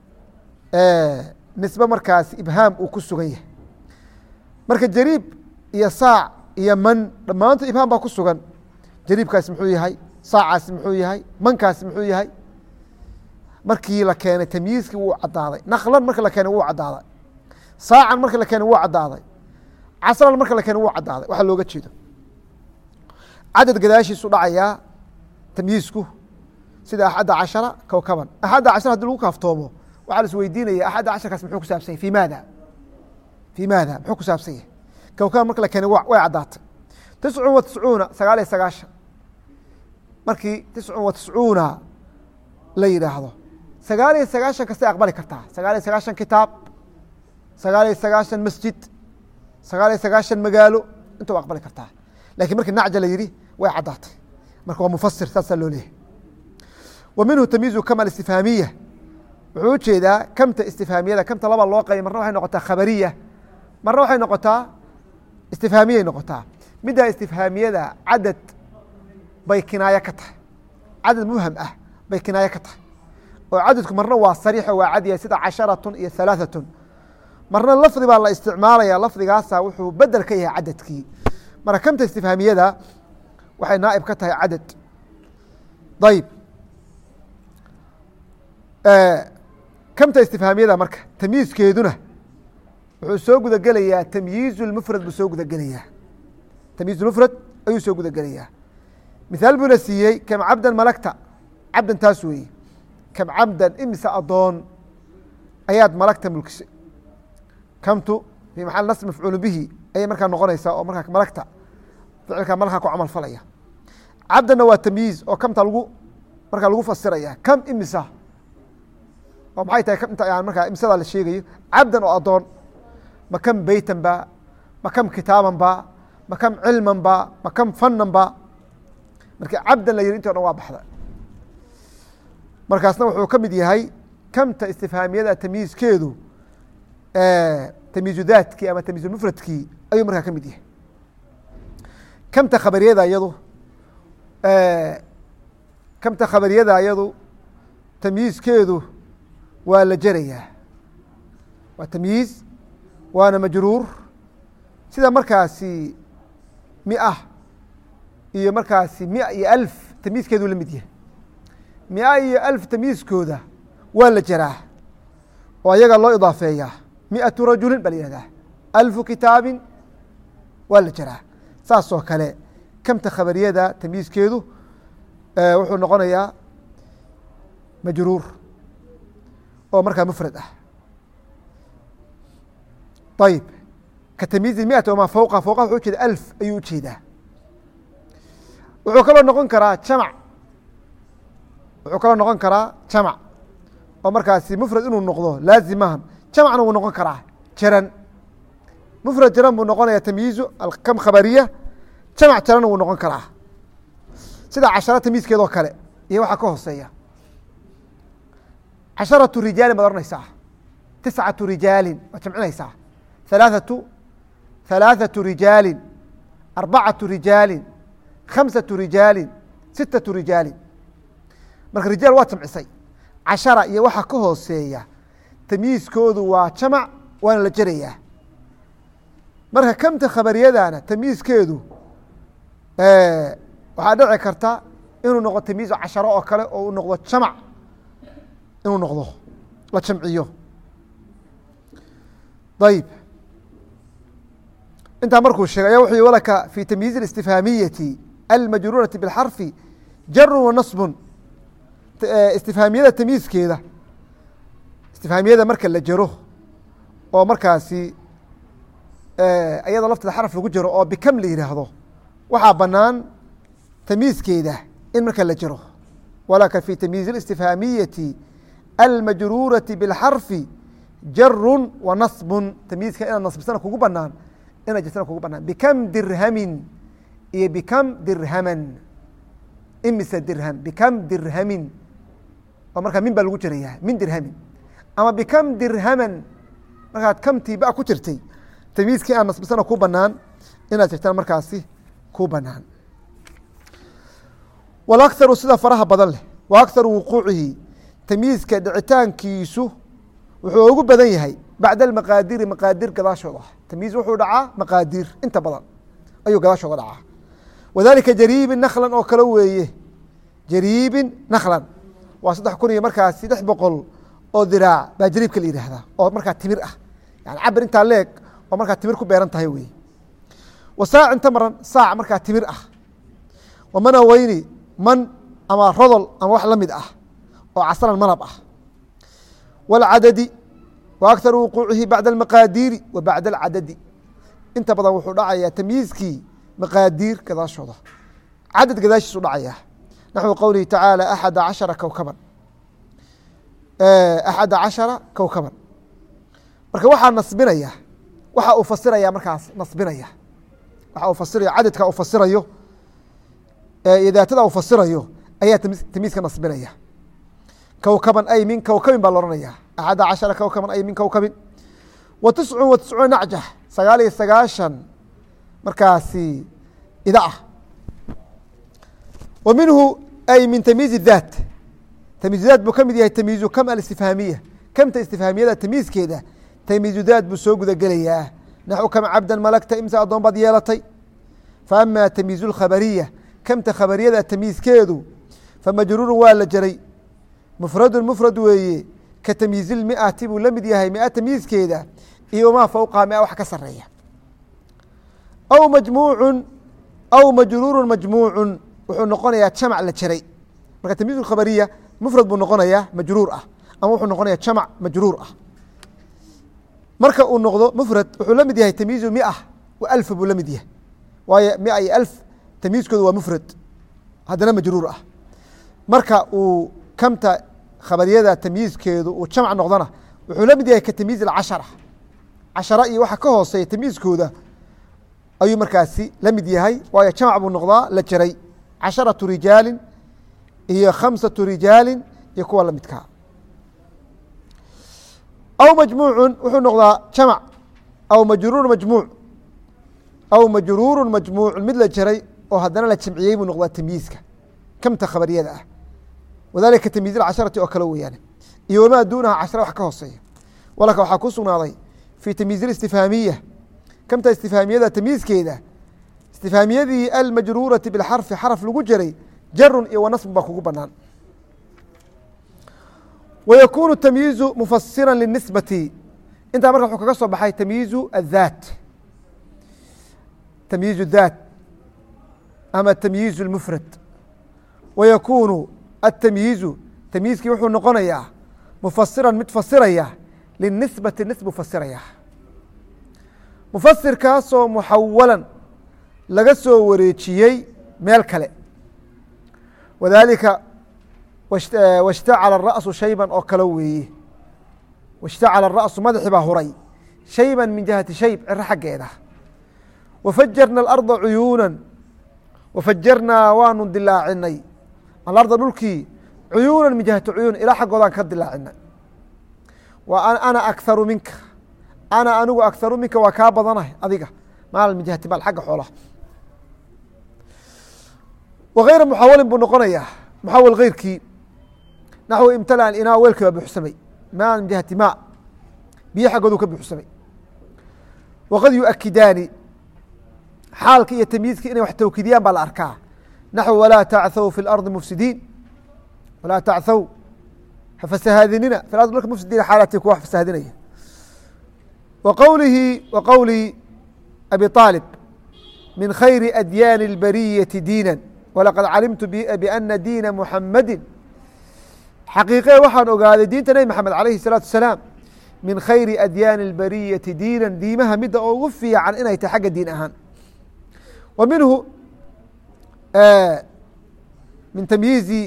Speaker 1: nisbe markaasi ibhaam uu ku sugan yahay marka jariib iyo saac iyo man dhammaantood ibhaam baa ku sugan jariibkaasi muxuu yahay saacaasi muxuu yahay mankaasi muxuu yahay markii la keenay tamyiizkii wuu cadaaday naqlan marka la keenay wuu cadaaday saacan marka la keenay wuu cadaaday casran marka la keenay wuu cadaaday waxa looga jeedo cadad gadaashiisu dhacayaa tamyiizku sida axadda cashara kowkaban axadda cashara hadii lagu kaaftoomo waxaa la is weydiinaya axadda casharkaas muxuu ku saabsan yahy fi maada muxuu ku saabsan yahay kowkaban marka la keenay way caddaatay 99 sagaal iyo sagaashan markii 99 la yidhaahdo 99 kastay aqbali kartaa 99 kitaab 99 masjid 99 magaalo intuu aqbali kartaa lakin markii nacja la yihi way caddaatay marka waa mufasir saasaa loo leeyahay wa minhu tamyiizu kama istifhaamiya wuxuu ujeedaa kamta istifhaamiyada kamta laba loo qayb marna waxay noqotaa khabariya marna waxay noqotaa istifhaamiyay noqotaa middaa istifhaamiyada cadad bay kinaayo ka tahay cadad mubham ah bay kinaayo ka tahay oo cadadku marna waa sariixo waa cad yahay sida 10 iyo 3 marna lafdi baa la isticmaalaya lafdigaasa wuxuu bedel ka yahay cadadkii marka kamta istifhaamiyada waxay naaib ka tahay cadad ayb kamta istifhaamiyada marka tamyiizkeeduna wuxuu soo guda gelayaa tamyiiz mufrad buu soo guda gelayaa tamyiiz mufrad ayuu soo guda gelayaa mihaal buuna siiyey kam cabdan malagta cabdan taas weeye kam cabdan imise adoon ayaad malagta mulkisay kamtu fi maxal nasb mafcuul bihi ayay markaa noqonaysaa oo markaa malagta ficilka malka ku camal falaya cabdanna waa tamyiiz oo kamta markaa lagu fasiraya kam imisa oo maxay tahay kamta markaa imisadaa la sheegayo cabdan oo adoon ma kam beytan ba ma kam kitaaban ba ma kam cilman ba ma kam fanan ba marka cabdan la yihi inti o dhan waa baxda markaasna wuxuu ka mid yahay kamta istifhaamiyada tamyiizkeedu tamyiizu daadkii ama tamyiizu mufradkii ayuu markaa ka mid yahay kamta khabariyada iyadu tamyiizkeedu waa la jerayaa waa tamyiiz waana majruur sida markaasi mia iyo markaasi 100 iyo 1000 tamyiizkeedu la mid yahay 100 iyo 1000 tamyiizkooda waa la jeraa oo ayaga loo idaafeeyaa 100 rajulin baa la yihahdaa 1000 kitaabin waa la jeraa saas oo kale kamta khabariyada tamyiizkeedu wuxuu noqonayaa majruur oo markaa mfrad ah ayb ka tamyiiz 100 wama fowqa wuxuu ujeeda 1000 ayuu ujeedaa wuxuu kaloo noqon karaa jamac oo markaasi mfrad inuu noqdo laazimahan jamacna wuu noqon karaa jaran mfrad jaran buu noqonaya tamyiizu kam khabariya jamac jarana wuu noqon karaa sida cashara tamyiizkeedoo kale iyo waxaa ka hooseeya 10 rijaalin baad oranaysaa 9 rijaalin waad jamcinaysaa 3 rijaalin 4 rijaalin 5 rijaalin 6 rijaalin marka rijaal waa jamcisay 10 iyo waxa ka hooseeya tamyiizkoodu waa jamac waana la jerayaa marka kamta khabariyadana tamyiizkeedu waxaa dhici karta inuu noqdo tamyiiz 10 oo kale oo uu noqdo jamac inuu noqdo la jamciyo ayb intaa markuu sheegay ayaa wuxuu walaka fi tamyiiz اistifhaamiyati almajruurati bاlxarfi jaru wa nasbun istifhaamiyada tamyiizkeeda istifhaamiyada marka la jero oo markaasi ayadoo lafteeda xaraf lagu jero oo bikam la yihaahdo waxaa banaan tamyiizkeeda in marka la jero walaka fi tamyiiz اistifhaamiyati almajruurati bاlxarfi jaru wa nasbun tamyiizka inaad nasbisana kugu banaan inaad jirtana kugu banaan bikam dirhamin iyo bikam dirhaman imise dirham bikam dirhamin oo markaa min baa lagu jiraya min dirhamin ama bikam dirhaman markaad kamtii ba ku jirtay tamyiizkii aan nasbisana ku banaan inaad jirtaan markaasi ku banaan walakharu sida faraha badan leh wa akharu wuquucihi tamyiizka dhicitaankiisu wuxuu ugu badan yahay bacda almaqaadiri maqaadir gadaashooda tamyiiz wuxuu dhacaa maqaadir inta badan ayuu gadaashooda dhacaa wadalika jariibin naklan oo kale weeye jariibin naklan waa 3,000 iyo markaasi 600 oo diraac baa jariibka la yidhaahdaa oo markaa timir ah yani cabir intaa leeg oo markaa timir ku beeran tahay weye wa saacin tamaran saac markaa timir ah wa manaweyni man ama rodol ama wax la mid ah oo casran malab ah wاlcadadi wa akharu wuquucihi bacda almaqaadiiri wa bacda alcadadi inta badan wuxuu dhacayaa tamyiizkii maqaadiir gadaashooda cadad gadaashiisu dhacaya naxwu qowlihi tacaala 11 kowkaban 11 kowkaban marka waxaa nasbinaya waxa uu fasiraya markaas nasbinaya waxa uu fasiraya cadadka uu fasirayo iyo daatada uu fasirayo ayaa tamyiizka nasbinaya kowkaban ay min kowkabin baa loodhanaya 11 kowkaban ay min kowkabin wa 99 nacjax 99 markaasi ida ah wa minhu ay min tamyiiz daat tamyiiz daat buu ka mid yahay tamyiizu kam alistifhaamiya kamta istifhaamiyada tamyiizkeeda tamyiizu daat buu soo guda gelayaa naxu kam cabdan malagta imsa addoon baad yeelatay fa ama tamyiizu lkhabariya kamta khabariyada tamyiizkeedu famajruurun waa la jaray mufradun mufrad weeye ka tamyiizi lmiati buu la mid yahay mia tamyiizkeeda iyo maa fowqaha mia wax ka sareeya aw majmuucun aw majruurun majmuucun wuxuu noqonayaa jamac la jaray marka tamyiiz khabariya mufrad buu noqonayaa majruur ah ama wuxuu noqonaya jamac majruur ah marka uu noqdo mufrad wuxuu la mid yahay tamyiizu mia wa alf buu la mid yahay waayo mia iyo alf tamyiizkooda waa mufrad haddana majruur ah marka uu kamta khabariyada tamyiizkeedu uu jamc noqdona wuxuu la mid yahay ka tamyiiz acashara cashara iyo waxa ka hooseeya tamyiizkooda ayuu markaasi la mid yahay waayo jamc buu noqdaa la jaray 10 rijaalin iyo 5 rijaalin iyo kuwa la midkaa aw majmuucun wuxuu noqdaa jamc aw majruur majmuuc aw majruurun majmuucun mid la jaray oo haddana la jamciyey buu noqdaa tamyiizka kamta khabariyada ah wadalika tamyiiz casharati oo kale weeyaane iyo wamaa duunaha cashara wax ka hooseeya walaka waxaa ku sugnaaday fii tamyiiz istifhaamiya kamta istifhaamiyada tamyiizkeeda istifhaamiyadii almajruurati bilxarfi xaraf lagu jaray jarun iyo wanasbun baa kugu banaan wayakunu tamyiizu mufasira linisbati intaa marka wuxuu kaga soo baxay tamyiizu aلdhaat tamyiizu daat ama tamyiizu اlmufrad wayakunu atamyiizu tamyiizkii wuxuu noqonayaa mufasiran mid fasiraya linisbati nisbu fasiraya mufasirkaasoo muxawalan laga soo wareejiyey meel kale wadalika washtacala الra'su shayban oo kale weeye washtacala الra'su madaxi baa huray shayban min jihati shayb ciro xaggeeda wafajarna alarda cuyuunan wafajarnaa waanu dilaacinay alarda dhulkii cuyuunan min jihati cuyuun ilaa xaggoodaan ka dilaacinay wa ana akharu minka ana anigu akharu minka waa kaa badanahay adiga maal min jihati maal xagga xoolaha wغayra muxawalin buu noqonayaa muxawal keyrkii naxو imtala inaa weelkii baa buuxsamay maa min jihati ma biyo xaggoodu ka buuxsamay waqad yuakidaani xaalka iyo tamyiizka inay wax tawkiidiyaan baa la arkaa naxو walaa tacthaw fi اlarضi mufsidiin walaa tacthaw hafasahaadinina fi ardi marka mufsidiina xaalatii kuwa wax fasahaadinaya wa qowli abi طaalib min khayri adyaani اlbariyati diina walaqad calimtu biana diina muxamadi xaqiiqee waxaan ogaaday diinta nebi maxamed alayhi الsalaatu wasalaam min khayri adyaani اlbariyati diina diimaha midda oo ugu fiican inay tahay xagga diin ahaan wa minhu min tamyiizi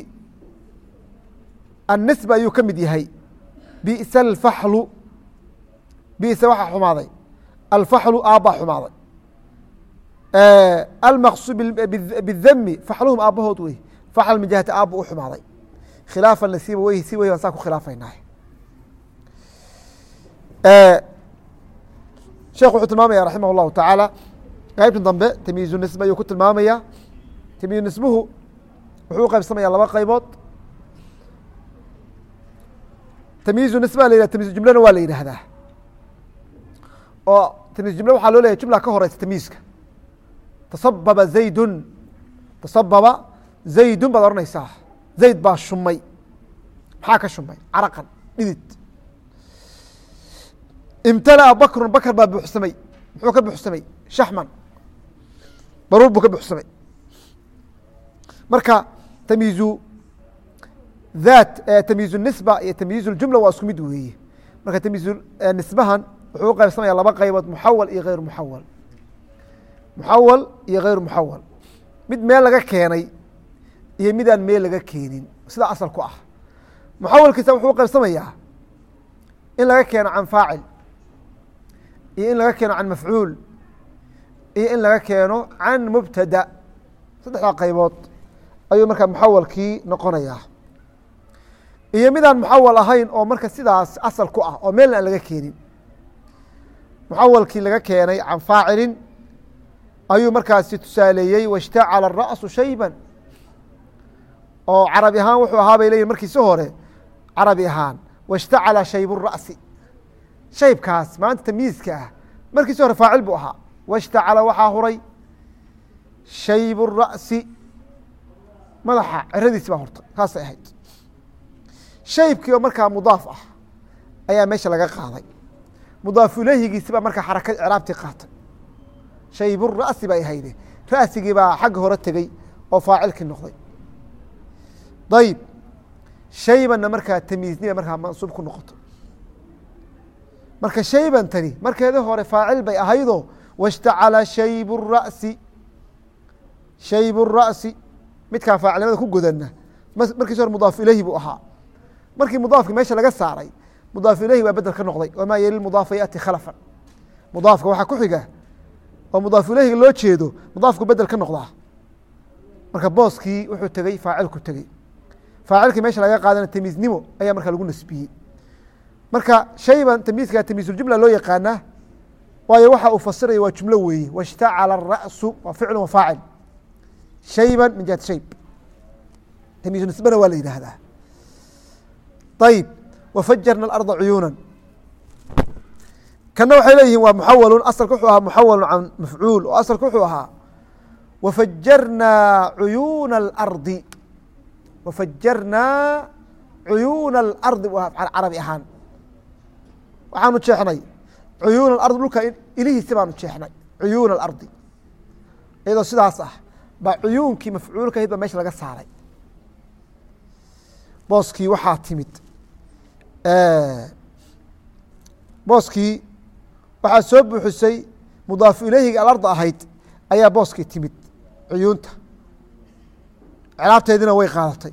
Speaker 1: annisba ayuu ka mid yahay bisa alfaxlu bisa waxaa xumaaday alfaxlu aabbaa xumaaday almaqsu bidami faxluhum aabbahood wey faxal min jihati aab buu u xumaaday khilaafan lasiiba weyhi si weyhi baan saa ku khilaafaynah sheekh wuxuu tilmaamaya raximah الlahu taعaalى qeybta dambe tamyiizu nisbe ayuu ku tilmaamaya tamyiizu nisbuhu wuxuu u qaybsamaya laba qaybood tamyiizu nisba la yihah tamyiizu jumlana waa la yidhaahdaa oo tamyiizu jumla waxaa loo leyahay jumla ka horeysa tamyiizka tasababa zaydun tasababa zaydun baad ohanaysaa zayd baa shumay maxaa ka shumay caraqan dhidid imtala'a bakrun bakr baa buuxsamay muxuu ka buuxsamay shaxman baruur buu ka buuxsamay marka tamyiizu that tamyiizu nisba iyo tamyiizu ljumla waa isku mid weeye marka tamyiizu nisbahan wuxuu u qaybsamaya laba qaybood muxawal iyo hayr muxawal muxawal iyo hayr muxawal mid meel laga keenay iyo midaan meel laga keenin sida asal ku ah muxawalkiisa wuxuu u qaybsamayaa in laga keeno can faacil iyo in laga keeno can mafcuul iyo in laga keeno can mubtada saddexdaa qaybood ayuu markaa muxawalkii noqonayaa iyo midaan muxawal ahayn oo marka sidaas asal ku ah oo meelna aan laga keenin muxawalkii laga keenay can faacilin ayuu markaasi tusaaleeyey washtacala الra'su shayban oo carabi ahaan wuxuu ahaa bay leyihin markiisi hore carabi ahaan washtacala shayb الra'si shaybkaas maanta tamyiizka ah markiisi hore faacil buu ahaa washtacala waxaa huray shayb الra'si madaxa ciradiisi baa hortay saasay ahayd shaybkii oo markaa mudaaf ah ayaa meesha laga qaaday mudaaf ilayhigiisi baa markaa xarakad icraabtii qaatay shayb الra'si bay ahayde ra'sigii baa xagga hore tegey oo faacilkii noqday ayb shaybanna markaa tamyiiznima markaa mansuub ku noqoto marka shayban tani markeeda hore faacil bay ahaydoo washtacala shayb الra'si shayb الra'si midkaan faacilnimada ku godana markiis hore mudaaf ilayhi buu ahaa markii mudaafki meesha laga saaray mudaaf ilayhi waa bedel ka noqday wamaa yeli mudaafa yaأti khalafan mudaafka waxaa ku xiga oo mudaaf ilayhiga loo jeedo mudaafku bedel ka noqdaa marka booskii wuxuu tegey faacilku tegey faacilkii meesha laga qaadana tamyiiznimo ayaa markaa lagu nasbiyey marka shayban tamyiizka tamyiizuljumla loo yaqaanaa waayo waxa uu fasiraya waa jumlo weeye washtacala الra'su waa ficlu wa faacil shayban min jihati shayb tamyiizu nisbana waa la yidhaahdaa ayb wafajarna alarda cuyuunan kana waxay leeyihiin waa muxawalun asalka wuxuu ahaa muxawalun can mafcuul oo asalka wuxuu ahaa wafajarnaa cuyuuna alardi wafajarnaa cuyuuna alardi bu ahaa carabi ahaan waxaanu jeexnay cuyuuna alardi dhulka ilihiisi baanu jeexnay cuyuuna alardi iyadoo sidaas ah baa cuyuunkii mafcuulka ahayd baa meesha laga saaray booskii waxaa timid booskii waxaa soo buuxisay mudaafu ilayhiga alarda ahayd ayaa booskii timid cuyuunta ciraabteedina way qaadatay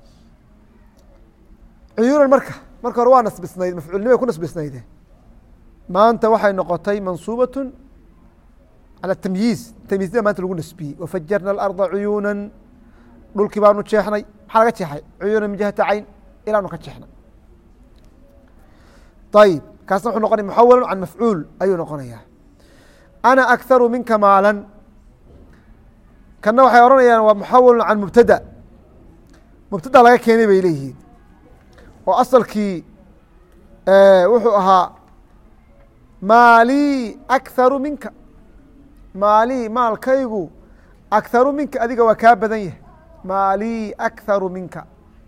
Speaker 1: cuyuunan marka hore waa nasbisnayd mafcuulnimay ku nasbisnayde maanta waxay noqotay mansuubaة calى tamyiiz tamyiiznima maanta lagu nasbiyey wafajarna alarda cuyuunan dhulkii baanu jeexnay maxaa laga jeexay cuyuunan min jihati cayn ilaanu ka jeexnay ayb kaasna wuxuu noqonaya muxawalu can mafcuul ayuu noqonaya ana akharu minka maalan kana waxay ohanayaan waa muxawalu can mubtada mubtada laga keenay bay leeyihiin oo asalkii wuxuu ahaa maalii akharu minka maalii maalkaygu akharu minka adiga waa kaa badan yahay maalii akharu minka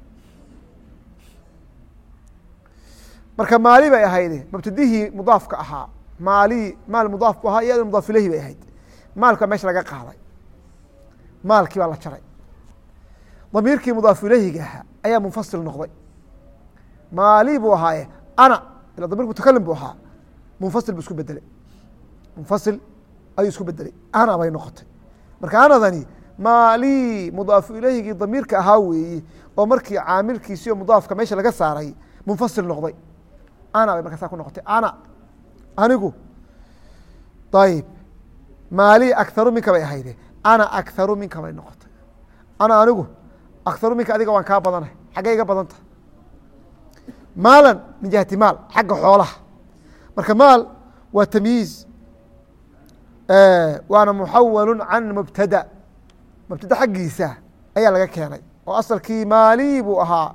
Speaker 1: marka maali bay ahayde mubtadihii mudaafka ahaa maali maal mudaaf bu ahaa iyo mudaaf ilayhi bay ahayd maalka meesha laga qaaday maalkii baa la jaray damiirkii mudaaf ilayhiga ahaa ayaa munfasil noqday maali buu ahaaye ana ila damirku mutakalim buu ahaa munfasil buu isku bedelay munfasil ayuu isku bedelay ana bay noqotay marka anadani maali mudaafu ilayhigii damiirka ahaa weeye oo markii caamilkiisiyo mudaafka meesha laga saaray munfasil noqday ana bay marka saa ku noqotay ana anigu ayb maali akharu minka bay ahayde ana akharu minka bay noqotay ana anigu akharu minka adiga waan kaa badanahay xaggee iga badanta maalan min jihati maal xagga xoolaha marka maal waa tamyiiz waana muxawalu can mubtada mubtada xaggiisa ayaa laga keenay oo asalkii maali buu ahaa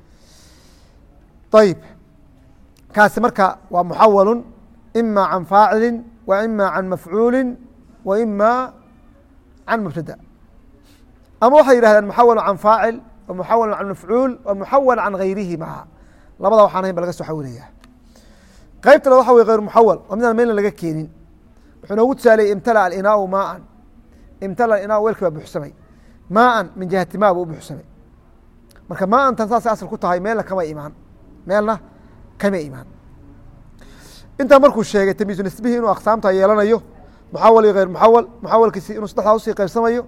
Speaker 1: ayib kaasi marka waa muxawalu ima can faacili wa ima can mafcuuli wa ima can mubtada ama waxay yihahdeen muxawalu can faacil wa muxawalu can mafcuul wa muxawal can gayrihi maha labada waxaan ahayn ba laga soo xawilaya qeybta le waxa wey غayr muxawal waa midaan meelna laga keenin wuxuu noogu tusaaleyey imtala alinaau maaan imtala alinaau weelkii baa buxsamay maaan min jihati ma buu u buxsamay marka maantan saasay asal ku tahay meelna kama imaan meelna kama imaan intaa markuu sheegay tamyiizu nisbihii inuu aqsaamta yeelanayo muxawal iyo غayr muxawal muxawalkiisi inuu saddexdaa usii qaybsamayo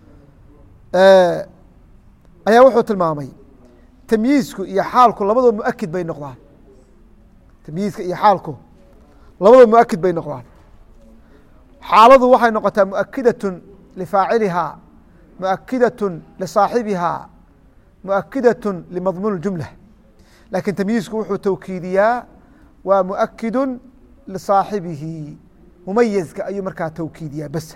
Speaker 1: ayaa wuxuu tilmaamay tamyiizku iyo xaalku labadoo muakid bay noqdaan tamyiizka iyo xaalku labadoo muakid bay noqdaan xaaladu waxay noqotaa muakidatun lifaacilihaa muakidatun lisaaxibihaa muakidatun limadmuun jumla lakin tamyiizku wuxuu tawkiidiyaa waa muakidun lisaaxibihi mumayizka ayuu markaa tawkiidiyaa bas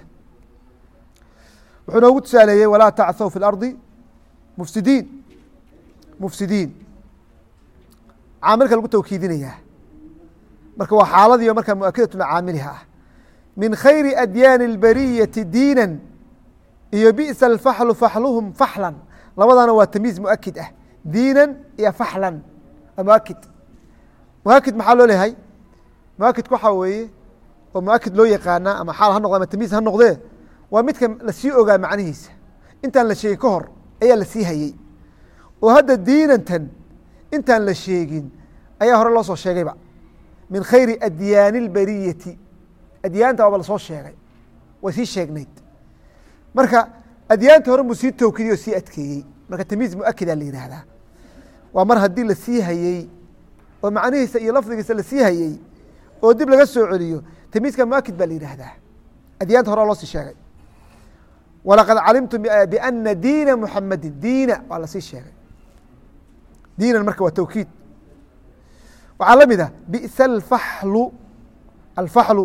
Speaker 1: wuxuu noogu tusaaleeyey walaa tacthaw fi اlardi mufsidiin mufsidiin caamilka lagu tawkiidinayaa marka waa xaaladiio markaa muakidat licaamiliha ah min khayri adyaani اlbariyati diina iyo bi'sa alfaxlu faxluhum faxlan labadana waa tamyiiz muakid ah diinan iyo faxlan waa muakid muakid maxaa loo leeyahay muakidku waxaa weeye oo muakid loo yaqaanaa ama xaal ha noqde ama tamyiiz ha noqdee waa midka lasii ogaa macnihiisa intaan la sheegin ka hor ayaa lasii hayey oo hadda diinantan intaan la sheegin ayaa hore loo soo sheegayba min khayri adyaani اlbariyati adyaanta waaba lasoo sheegay way sii sheegnayd marka adyaanta hore muu sii tawkidiy oo sii adkeeyey marka tamyiiz muakida la yihahdaa waa mar haddii lasii hayey oo macnihiisa iyo lafdigiisa lasii hayey oo dib laga soo celiyo tamyiizka muakid baa la yihahdaa adyaanta hore loo sii sheegay walaqad calimtum bana diina muxamadi diina waa lasii sheegay diinan marka waa tawkiid waxaa la mid ah bi'sa alfaxlu alfaxlu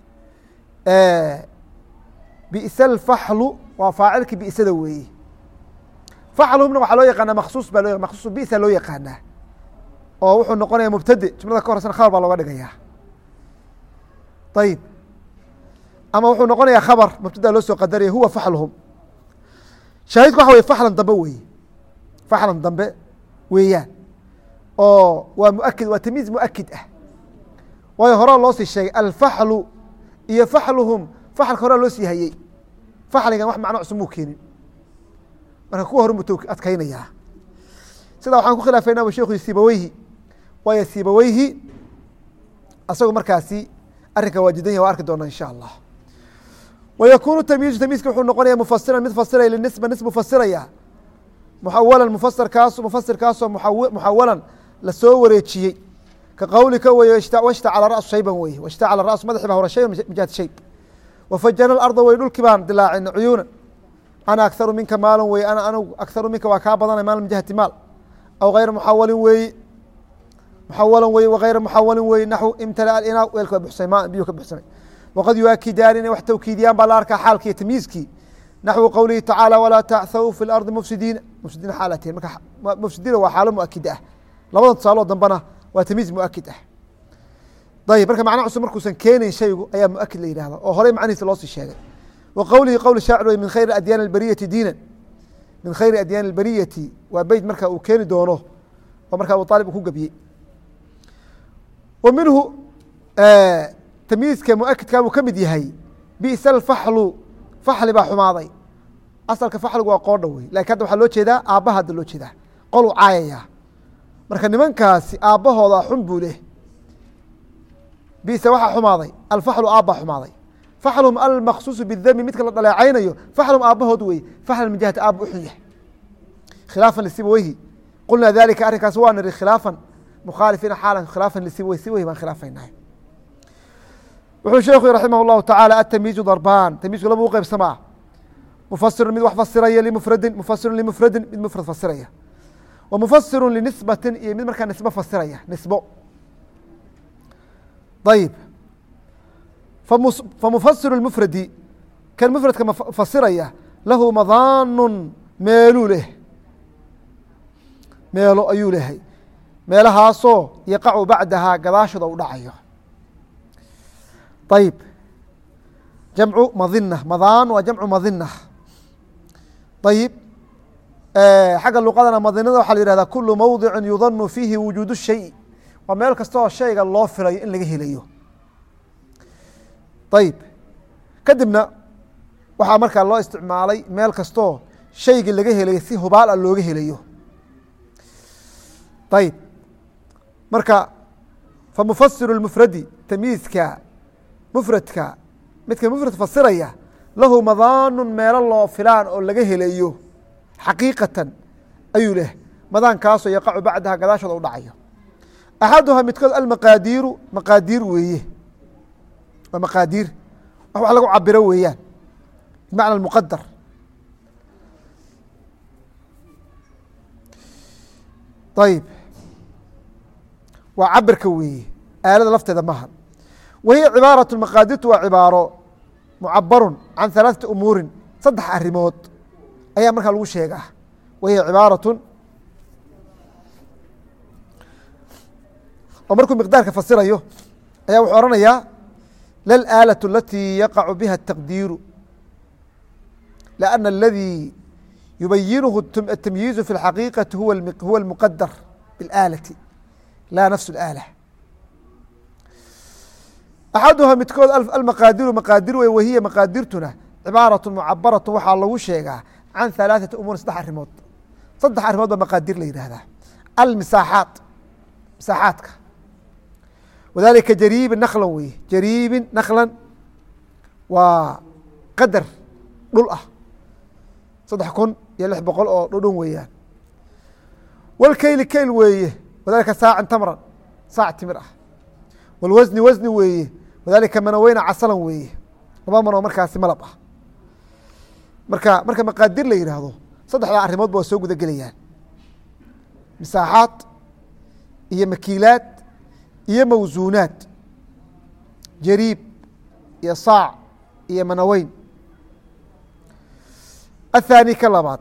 Speaker 1: bi'sa alfaxlu waa faacilkii bi'sada weeye faxluhumna waxaa loo yaqaanaa maksuus baa loo maksuus bi'sa loo yaqaanaa oo wuxuu noqonaya mubtade jumlada ka horeysana khabar baa looga dhigayaa ayib ama wuxuu noqonayaa khabar mubtada loo soo qadaraya huwa faxluhum shaahidku waxa weye faxlan dambe weeye faxlan dambe weeyaan oo waa muakid waa tamyiiz muakid ah waayo horaa loo sii sheegay alfaxlu iyo faxluhum faxlka horaa loo sii hayey faxligan wax macno cusub muu keenin marka kuwa hore muu adkeynayaa sidaa waxaan ku khilaafayna sheekhu sibaweyhi waayo sibaweyhi asagoo markaasi arrinka waa jidan yahy waa arki doona insha allah وykun تmyiizu تmyiizka wuxuu noqonaya mufasira mid fasiraya linisba nis mufasiraya muxawala mufasirkaasoo muxawalan lasoo wareejiyey ka qowlika wey washtacala rasu shayban wey washtacala rasu madaxi ba hore shayban min jihati shayb wafajana اlarda wey dhulkii baan dilaacin cuyuuna ana akharu minka maalan wey ana anigu akharu minka waa kaa badanay maal min jihati maal aw غayra muxawalin weeye muxawalan wey wغayra muxawalin wey naxو imtala alinaa weelka waa buxsamay maan biyu ka buxsamay wqad yuakidaan inay wax tawkiidiyaan baa la arkaa xaalki iyo tamyiizkii naxwu qowlihi tacaalى walaa tacthaw fi اlardi mufsidiina mufsidiina xaalatiin marka mufsidiina waa xaalo muakid ah labada tusaaloo dambena waa tamyiiz muakid ah ayb marka macna cusub markuusan keenayn shaygu ayaa muakid la yihahda oo horey macnihiisa loo sii sheegay wa qowlihi qowl shaacir wey min khayri adyaan اbariyati diinan min khayri adyaan اbariyati waa beyt marka uu keeni doono oo marka abu aalib uu ku gebiyey wa minhu tamyiizka muakidka buu ka mid yahay bi'sa alfaxlu faxli baa xumaaday asalka faxligu waa qoodha wey lakin hadda waxaa loo jeedaa aabbaha hadda loo jeedaa qoluu caayaya marka nimankaasi aabbahooda xun buu leh bisa waxaa xumaaday alfaxlu aabbaa xumaaday faxlum almaksuusu bidami midka la dhaleecaynayo faxlum aabbahood wey faxlan min jihati aabba u xun yahay khilaafan lisibaweyhi qulnaa dalika arrinkaas waa niri khilaafan mukhaalifiina xaalan khilaafan lisibaweyhi sibaweyhi baan khilaafaynahay wuxuu sheekhu raximah الlahu taعalى atamyiizu darbaan tamyiizku laba u qeybsamaa mufasiru mid wax fasiraya limufradin, mufasiru limufradin mid mufrad fasiraya, wa mufasiru linisbatin iyo mid markaa nisbo fasiraya nisbo. ayib famufasiru mufradi kan mufradka fasiraya lahu madaanun meeluu leh meelo ayuu lehay meelahaasoo yaqacu bacdahaa gadaashooda u dhacayo. ayib jamcu madina, madaan waa jamcu madina. ayib xagga luqadana madinada waxaa la yihahdaa kulu mawdicin yudanu fiihi wujuud shay, waa meel kasta oo shayga loo filayo in laga helayo. ayib kadibna waxaa markaa loo isticmaalay meel kastoo shaygii laga helayo si hubaal a looga helayo. ayib marka famufasiru mufradi tamyiizka mufradka midka mufrad fasiraya lahu madaanun meelo loo filaan oo laga helayo xaqiiqatan ayuu leh, madaankaasoo yaqacu bacdaha gadaashooda u dhacayo. axaduhaa midkood almaqaadiiru maqaadiir weeye, waa maqaadiir wax lagu cabiro weeyaan bimacna muqadar. ayib waa cabirka weeye, aalada lafteeda maha. wahiya cibaaraة maqaadirtu waa cibaaro mucabarun can ثalaaثati umuurin, saddex arimood ayaa markaa lagu sheegaa. wahiya cibaaraة oo markuu miqdaarka fasirayo ayaa wuxuu oranayaa lalaalaة اlatي yaqacu biha التaqdiiru لأna اladي yubayinuhu الtamyiizu fi الxaqiiqati huwa الmuqadar biاlaalati laa nafs اlaalة. axaduhaa midkood almaqaadiru maqaadir wey, wahiya maqaadirtuna cibaaraة mucabaraة waxaa lagu sheegaa can ثalaaثati umuur saddex arimood. saddex arrimood baa maqaadir la yihahdaa. almisaaxaat misaaxaadka, wadalika jariibin naklan weye, jariibin naklan waa qadar dhul ah 3,600 oo dhudhun weeyaan. walkeyli keyl weeye, wadalika saacin tamran saac timir ah. walwasni wasni weeye, wadalika manaweyna casalan weeye, 2 manoo markaasi malab ah. marka maqaadir la yidhaahdo saddexdaa arrimoodba waa soo guda gelayaan, misaaxaad iyo makiilaad iyo mawsuunaad, jariib iyo saac iyo manaweyn. athaani ka labaad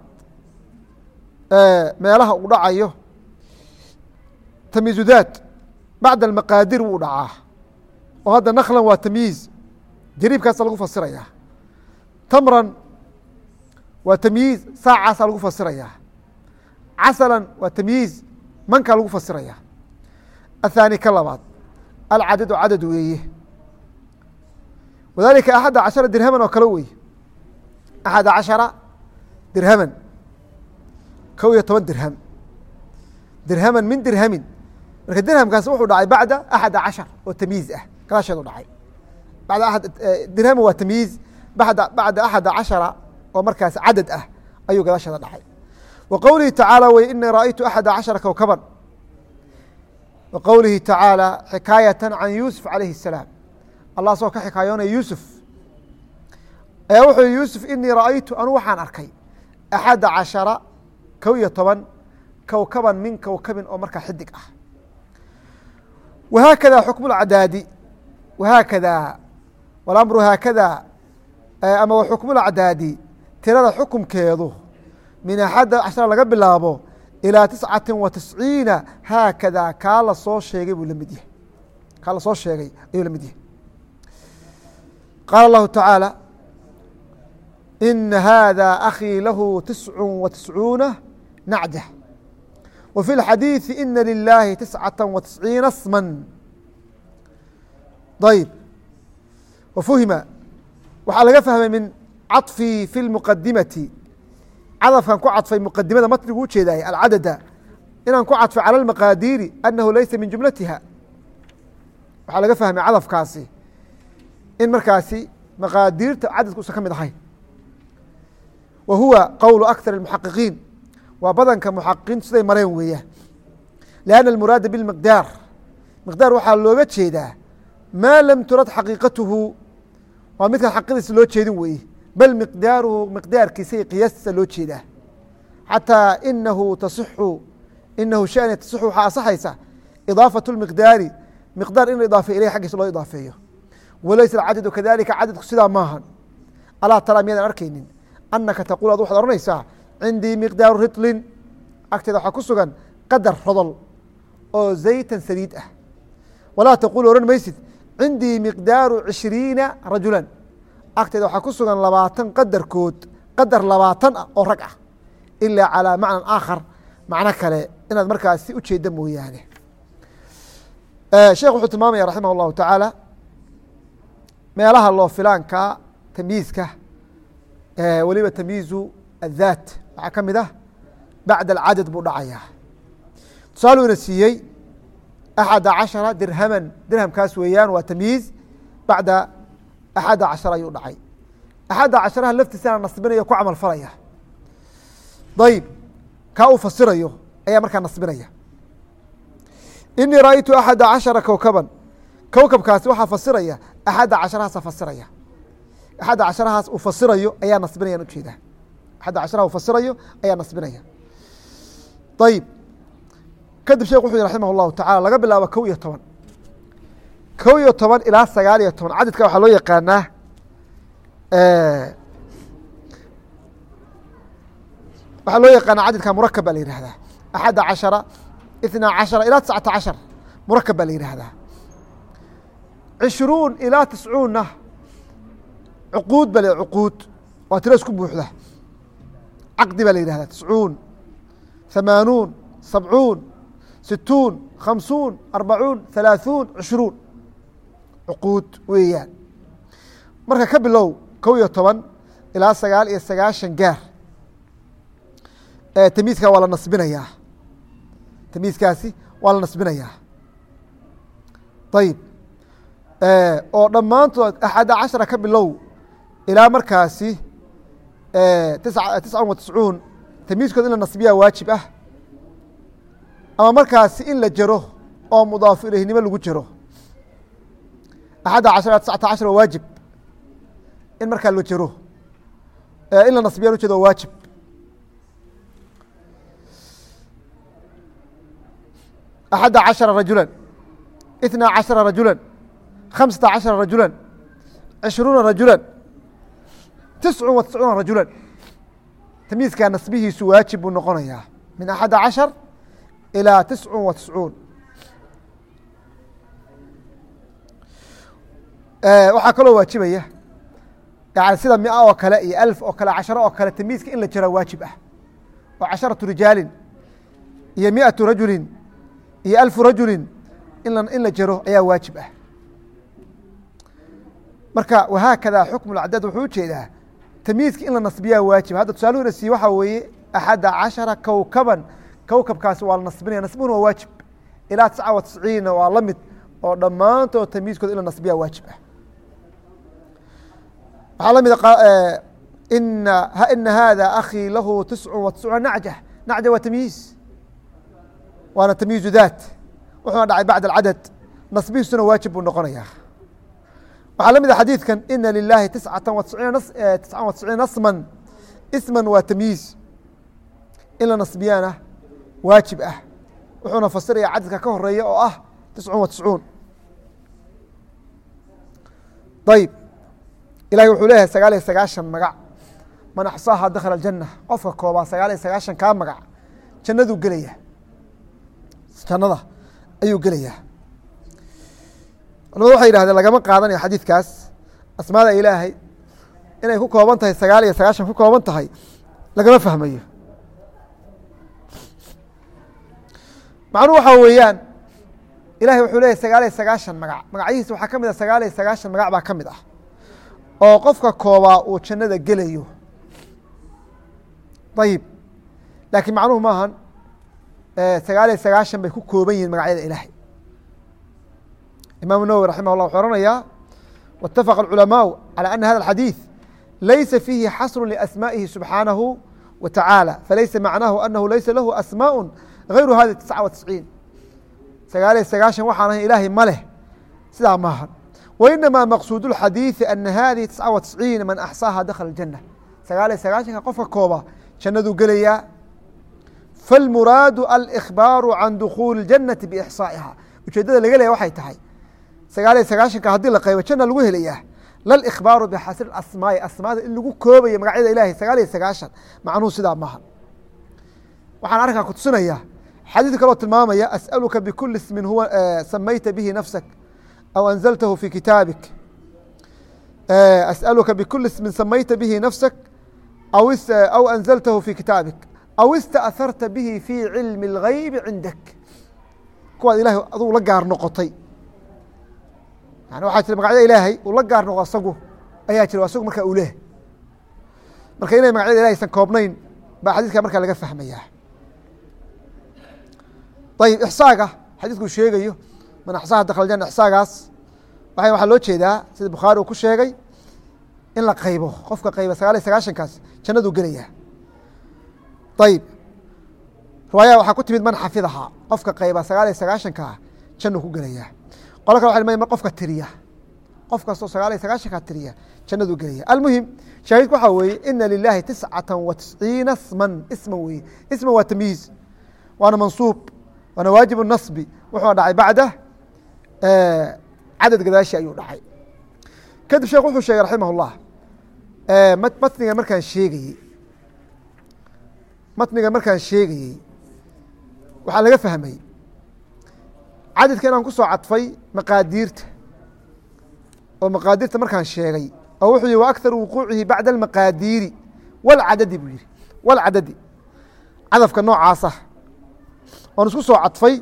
Speaker 1: meelaha uu dhacayo tamyiizudaad bacda almaqaadir wuu dhacaa, oo hadda naklan waa tamyiiz, jariibkaasa lagu fasirayaa. tamran waa tamyiiz, saacaasaa lagu fasirayaa. casalan waa tamyiiz, mankaa lagu fasirayaa. athaani ka labaad alcadadu cadad weeye, wadalika 11 dirhaman oo kale weye, 11 dirhaman 11 dirham, dirhaman min dirhamin. marka dirhamkaas wuxuu dhacay bacda 11 oo tamyiiz ah, gadaasheedu dhacay. dirhaman waa tamyiiz, bacda 11 oo markaas cadad ah ayuu gadaasheeda dhacay. wa qowlihi tacaala wey inii ra'aytu 11 kowkaban. wa qowlihi tacaala xikaayatan can yuusuf calayhi الsalaam, allah soo ka xikaayoonaya yuusuf ayaa wuxuu yihi yuusuf inii ra'aytu anu waxaan arkay 11 11 kowkaban min kowkabin oo markaa xidig ah. wahaakada xukmu lcadaadi, wahaakada walamru haakada ama wa xukmu lcadaadi tirada xukumkeedu min 11 laga bilaabo ilىa 99 haakada kaa la soo sheegay buu la mid yahay, kaa la soo sheegay ayuu la mid yahay. qaala الlahu tacaalى ina hada akhii lahu 99 nacjة wa fi اlxadiiثi ina lilaahi 99 sma. ayb wafuhima waxaa laga fahmay min caطfii fi اlmuqadimati, cadafkan ku cadfay muqadimada matnigu ujeedaay alcadada inaan ku cadfay calى اmaqaadiiri anahu laysa min jumlatiha. waxaa laga fahmay cadafkaasi in markaasi maqaadiirta cadadka usan ka mid ahayn. wa huwa qowlu akar اmuxaqiqiin, waa badanka muxaqiqiintu siday mareen weeyaan. lianna almuraada bilmiqdaar, miqdaar waxaa looga jeedaa maa lam turad xaqiiqatuhu, waa midkaan xaqiiqadiisa loo jeedin weeye, bal miqdaaruhu miqdaarkiisay qiyaasta loo jeedaa xataa inahu shani tasixu waxaa asaxaysa idaafatu lmiqdaari miqdaar in la idaafeyo ilayh xaggiisa loo idaafeeyo walaysa alcadadu kadalika cadadku sidaa maahan alaa taraa miyaadan arkaynin anaka taquul ad waxaad odhanaysaa cindii miqdaaru ritlin agteeda waxaa ku sugan qadar rodol oo zaytan saliid ah walaa taquul odhan maysid cindii miqdaaru 20 rajulan agteeda waxaa ku sugan 20 qadarkood qadar 20 ah oo rag ah ilaa calىa macnan aakhar macno kale inaad markaas si ujeeda mooyaane sheekh wuxuu tilmaamaya raximah الlahu taعaalى meelaha loo filaanka tamyiizka weliba tamyiizu الذaat waxaa ka mid ah bacd اlcadad buu dhacaya tusaaluuna siiyey 11 dirhaman dirhamkaas weeyaan waa tamyiiz bacda 11 ayuu dhacay 11 laftiisana nasbinaya ku camal falaya ayb kaa uu fasirayo ayaa markaa nasbinaya inii ra'aytu 11 kowkaban kowkabkaasi waxaa fasiraya 11haasa fasiraya 11haas uu fasirayo ayaa nasbinaya ujeedaa 11 uu fasirayo ayaa nasbinaya ayb kadib sheekh wuxuu yihi raximah الlahu taعala laga bilaabo 11 11 ilaa 19 cadadka waxaa loo yaqaanaa cadadka murakab baa la yihahdaa 11 12 ilaa 19 murakab baa la yihahdaa 20 ilaa 90na cuquud ba le cuquud waa tiro isku buuxda caqdi baa la yihahdaa 90 80 70 60 50 40 30 20 cuquud weeyaan marka ka bilow 11 ilaa 9 gaar tamyiizka waa la nasbinayaa tamyiizkaasi waa la nasbinayaa ayib oo dhammaantood 11 ka bilow ilaa markaasi 99 tamyiizkood in la nasbiyaa waajib ah ama markaasi in la jaro oo mudaafu ilayhnimo lagu jaro 11 19 waa waajib in markaa la jaro in la nasbiya ujeeda waa waajib أحد عشر رجuلا 12 رجuلا 15 رجuلا 20 رجuلا 99 رجuلا تمyiizkaa nasbihiisu waajib buu noqonayaa min 11 إilىa 99 waxaa kaloo waajibaya yani sida 100 oo kale iyo 1000 oo kale 10 oo kale tamyiizka in la jara waajib ah oo 10 rijaali iyo 100 rajuli iyo 1000 rajuli in la jaro ayaa waajib ah marka wahaakada xukm اcadad wuxuu ujeedaa tamyiizka in la nasbiyaa waajib hadda tusaaluhuna sii waxaa weeye 11 kowkaban kowkabkaasi waa la nasbinaya nasbihuna waa waajib ilaa 99 waa la mid oo dhammaantood tamyiizkooda in la nasbiyaa waajib ah waxaa la mid ina hada akii lahu 99 nacja nacja waa tamyiiz waana tamyiizu daat wuxuuna dhacay bacd alcadad nasbihiisuna waajib buu noqonayaa waxaa la mid a xadiidkan ina lilahi 99 nasman isman waa tamyiiz in la nasbiyaana waajib ah wuxuuna fasiraya cadadka ka horeeya oo ah 99 ayb ilahi wuxuu leeyahay 99 magac man axsaaha dakhala اljana qofka koobaa 99 kaa magac jannaduu gelaya jannada ayuu gelayaa culamadu waxay yihahdeen lagama qaadanayo xadiidkaas asmaada ilaahay inay ku kooban tahay 99 ku kooban tahay lagama fahmayo macnuhu waxaa weeyaan ilahay wuxuu leeyahy 99 magac magacyihiisa waxaa ka mid ah 99 magac baa ka mid ah oo qofka koobaa uu jannada gelayo ayib laakiin macnuhu maahan 99 bay ku kooban yihiin magacyada ilaahay imam النawwi raximah الlah wuxuu oranayaa wاtafaqa الculamaaءu calى ana hada الxadiiث laysa fiihi xasru لأsmaaئihi subxaanahu wa taعaalى falaysa macnaahu anahu laysa lahu asmaaء غayru hadi 99 waxaan ahay ilaahay ma leh sidaa maaha وإنما مقصود الحديث أن هذه 99 من أحصاها دخل الجنة 99 qofka kooba jannadu gelaya فالمراad الإخباar عan دخuuل الجنة بإحصائها ujeedada laga leeya waxay tahay 99 hadii la qaybo janna lagu helaya lالإخباar بxasr الأسmاaء asmaada in lagu koobayo magacyada ilahay 99 macnuhu sidaa maaha waxaan arkaa kutusinaya xadiid kaloo tilmaamaya أsألka بkuli اسم huwa samayta bihi نفسك أو أنزلته في كتابك أسألك بكل اسم سميت به نفسك أو أنزلته في كتابك أو استأثرت به في علم الغيب عندك kuwaad ilahay aduu la gaar noqotay yani waxaa jira magacyada ilaahay uu la gaar noqo asagu ayaa jira asagu markaa uu leehay marka inay magacyada ilahay san koobnayn baa xadiiska markaa laga fahmaya ayib ixsaaga xadiidkuu sheegayo man axsaaha dakhala janna ixsaagaas waxaa loo jeedaa sida bukhaari uu ku sheegay in la qaybo qofka qayba 99kaas jannaduu gelaya ayib riwaaya waxaa ku timid man xafidahaa qofka qayba 99ka jannuu ku gelaya qolo kale waxa ma qofka tiriya qof kastoo 99ka tiriya jannaduu gelaya almuhim shaahidku waxaa weeye ina lilahi 99 isman weye isman waa tamyiiz waana mansuub waana waajib nasbi wuxuu dhacay bacda cadad gadaashi ayuu dhacay kadib sheekh wuxuu sheegay raximah الlah matniga markaan sheegayey waxaa laga fahmay cadadka inaan ku soo cadfay maqaadiirta oo maqaadirta markaan sheegay oo wuxuu yihi waakharu wuquucihi bacda almaqaadiiri walcadadi buu yihi walcadadi cadafka noocaasa oon isku soo cadfay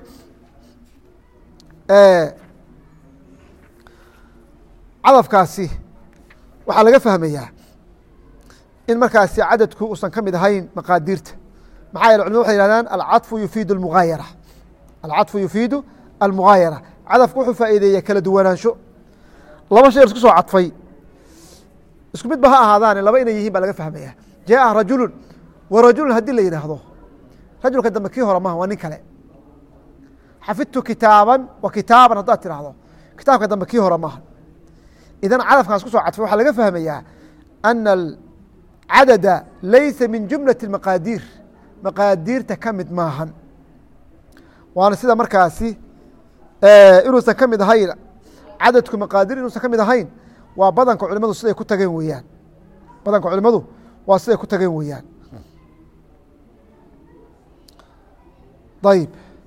Speaker 1: cadafkaasi waxaa laga fahmayaa in markaasi cadadku uusan ka mid ahayn maqaadiirta maxaa yeele culimadu waxay yihahdaan alcaطfu yufiidu اlmugaayara alcaطfu yufiidu almugaayara cadafku wuxuu faa'iideeya kala duwanaansho laba shay isku soo cadfay isku midba ha ahaadaane laba inay yihiin baa laga fahmaya jaaءa rajulu wa rajulun haddii la yidhaahdo rajulka dambe kii hore maha waa nin kale xafidtu kitaaban wa kitaaban haddaad tidhaahdo kitaabka dambe kii hore maaha idan cadafkaas ku soo cadfay waxaa laga fahmayaa ana cadada laysa min jumlaة maqaadiir maqaadiirta ka mid maahan waana sida markaasi inuusan ka mid ahayn cadadku maqaadir inuusan ka mid ahayn waa badanka culimadu siday ku tageen weeyaan badanka culimadu waa siday ku tageen weeyaan ayib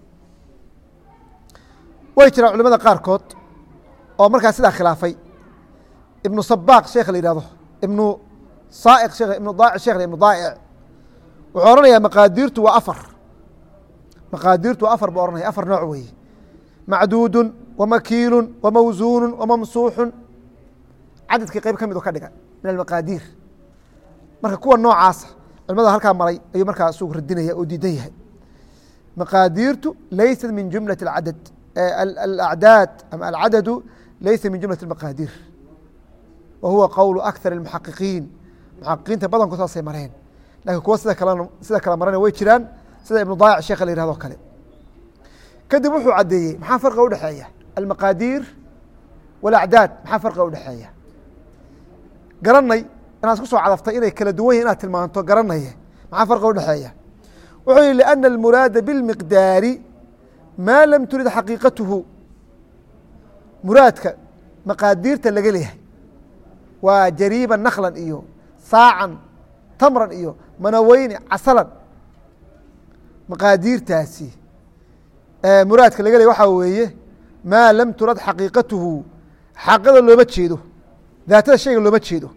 Speaker 1: way jiraan culimada qaarkood oo markaas sidaa khilaafay ibnu sabaaq sheekh la yihahdo ibnu saaiq ibnu daac shekh ibnu daa'ic wuxuu ohanayaa maqaadiirtu waa afar maqaadiirtu waa afar buu ohanaya afar nooc weeye macduudun wamakiilun wamawsuunun wamamsuuxun cadadkii qeyb ka mid oo ka dhigan min almaqaadiir marka kuwa noocaasa culimada halkaa maray ayuu markaa isugu radinaya oo diidan yahay maqaadiirtu laysat min jumlaة acadad alacdaad ama alcadadu laysa min jumlaة اmaqaadiir wa huwa qowl akar اmuxaqiqiin muxaqiqiinta badanku saasay mareen lakin kuwa sida kale marana way jiraan sida ibnu daa'ic sheekha la yihahdo kale kadib wuxuu caddeeyey maxaa farqiga udhexeeya almaqaadiir walacdaad maxaa farqiga udhexeeya garanay inaad isku soo cadaftay inay kala duwan yihin inaad tilmaanto garanaye maxaa farqiga udhexeeya wuxuu yihi liأna almuraada biاlmiqdaari maa lam turid xaqiiqatuhu muraadka maqaadiirta laga leeyahay waa jariiban naklan iyo saacan tamran iyo manaweyni casalan maqaadiirtaasi muraadka laga leeyahy waxaa weeye maa lam turad xaqiiqatuhu xaqiiqada looma jeedo daatada shayga looma jeedo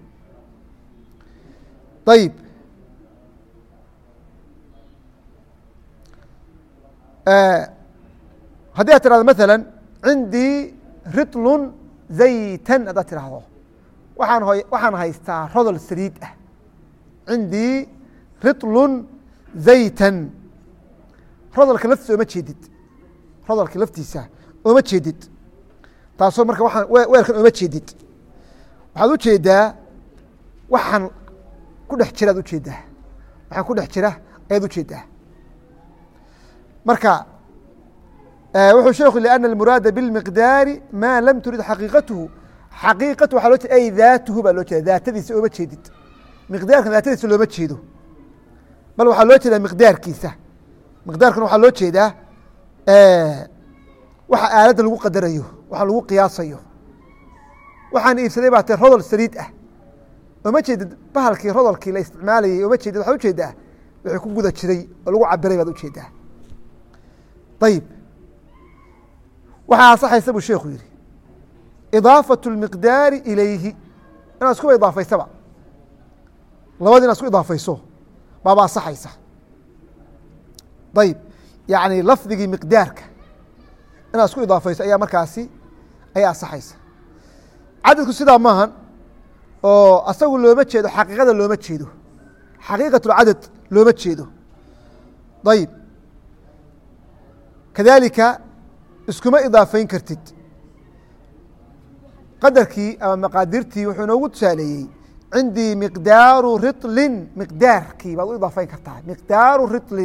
Speaker 1: ayib haddii aad tirahdo maثalا cindii riطlun zaytan haddaad tirahdo waxaan haystaa rodol saliid ah cindii riطlun zaytan rodolka laftiisa ooma jeedid rodolka laftiisa ooma jeedid taasoo marka weelkan ooma jeedid waxaad ujeedaa waxaan ku dhex jira ad ujeedaa waxaan ku dhex jira ayaad ujeedaa marka wuxuu sheekhu لأن الmuraada bالmiqdaari maa lam turid xaqiiqatuhu xaqiiqatu waxaa loo jeeda ay daatuhu baa loo jeeda daatadiisa ooma jeedid miqdaarkan daatadiisa looma jeedo bal waxaa loo jeedaa miqdaarkiisa miqdaarkana waxaa loo jeedaa waxa aaladda lagu qadarayo waxa lagu qiyaasayo waxaan iibsaday baa te rodol saliid ah ooma jeedid bahalkii rodolkii la isticmaalayay ooma jeedid waxaa ujeedaa wixii ku guda jiray oo lagu cabiray baad ujeedaa ayib waxaa ansaxaysa buu sheekhu yihi idaafaة الmiqdaari ilayhi inaad iskuba idaafaysaba labadi inaad isku idaafayso baaba ansaxaysa ayib yani lafdigii miqdaarka inaad isku idaafayso ayaa markaasi ayaa ansaxaysa cadadku sidaa maahan oo asagu looma jeedo xaqiiqada looma jeedo xaqiiqaة اcadad looma jeedo ayib kadalika iskuma idaafayn kartid qadarkii ama maqaadirtii wuxuu inoogu tusaaleeyey cindii miqdaaru riطlin miqdaarkii baad u idaafayn kartaa miqdaaru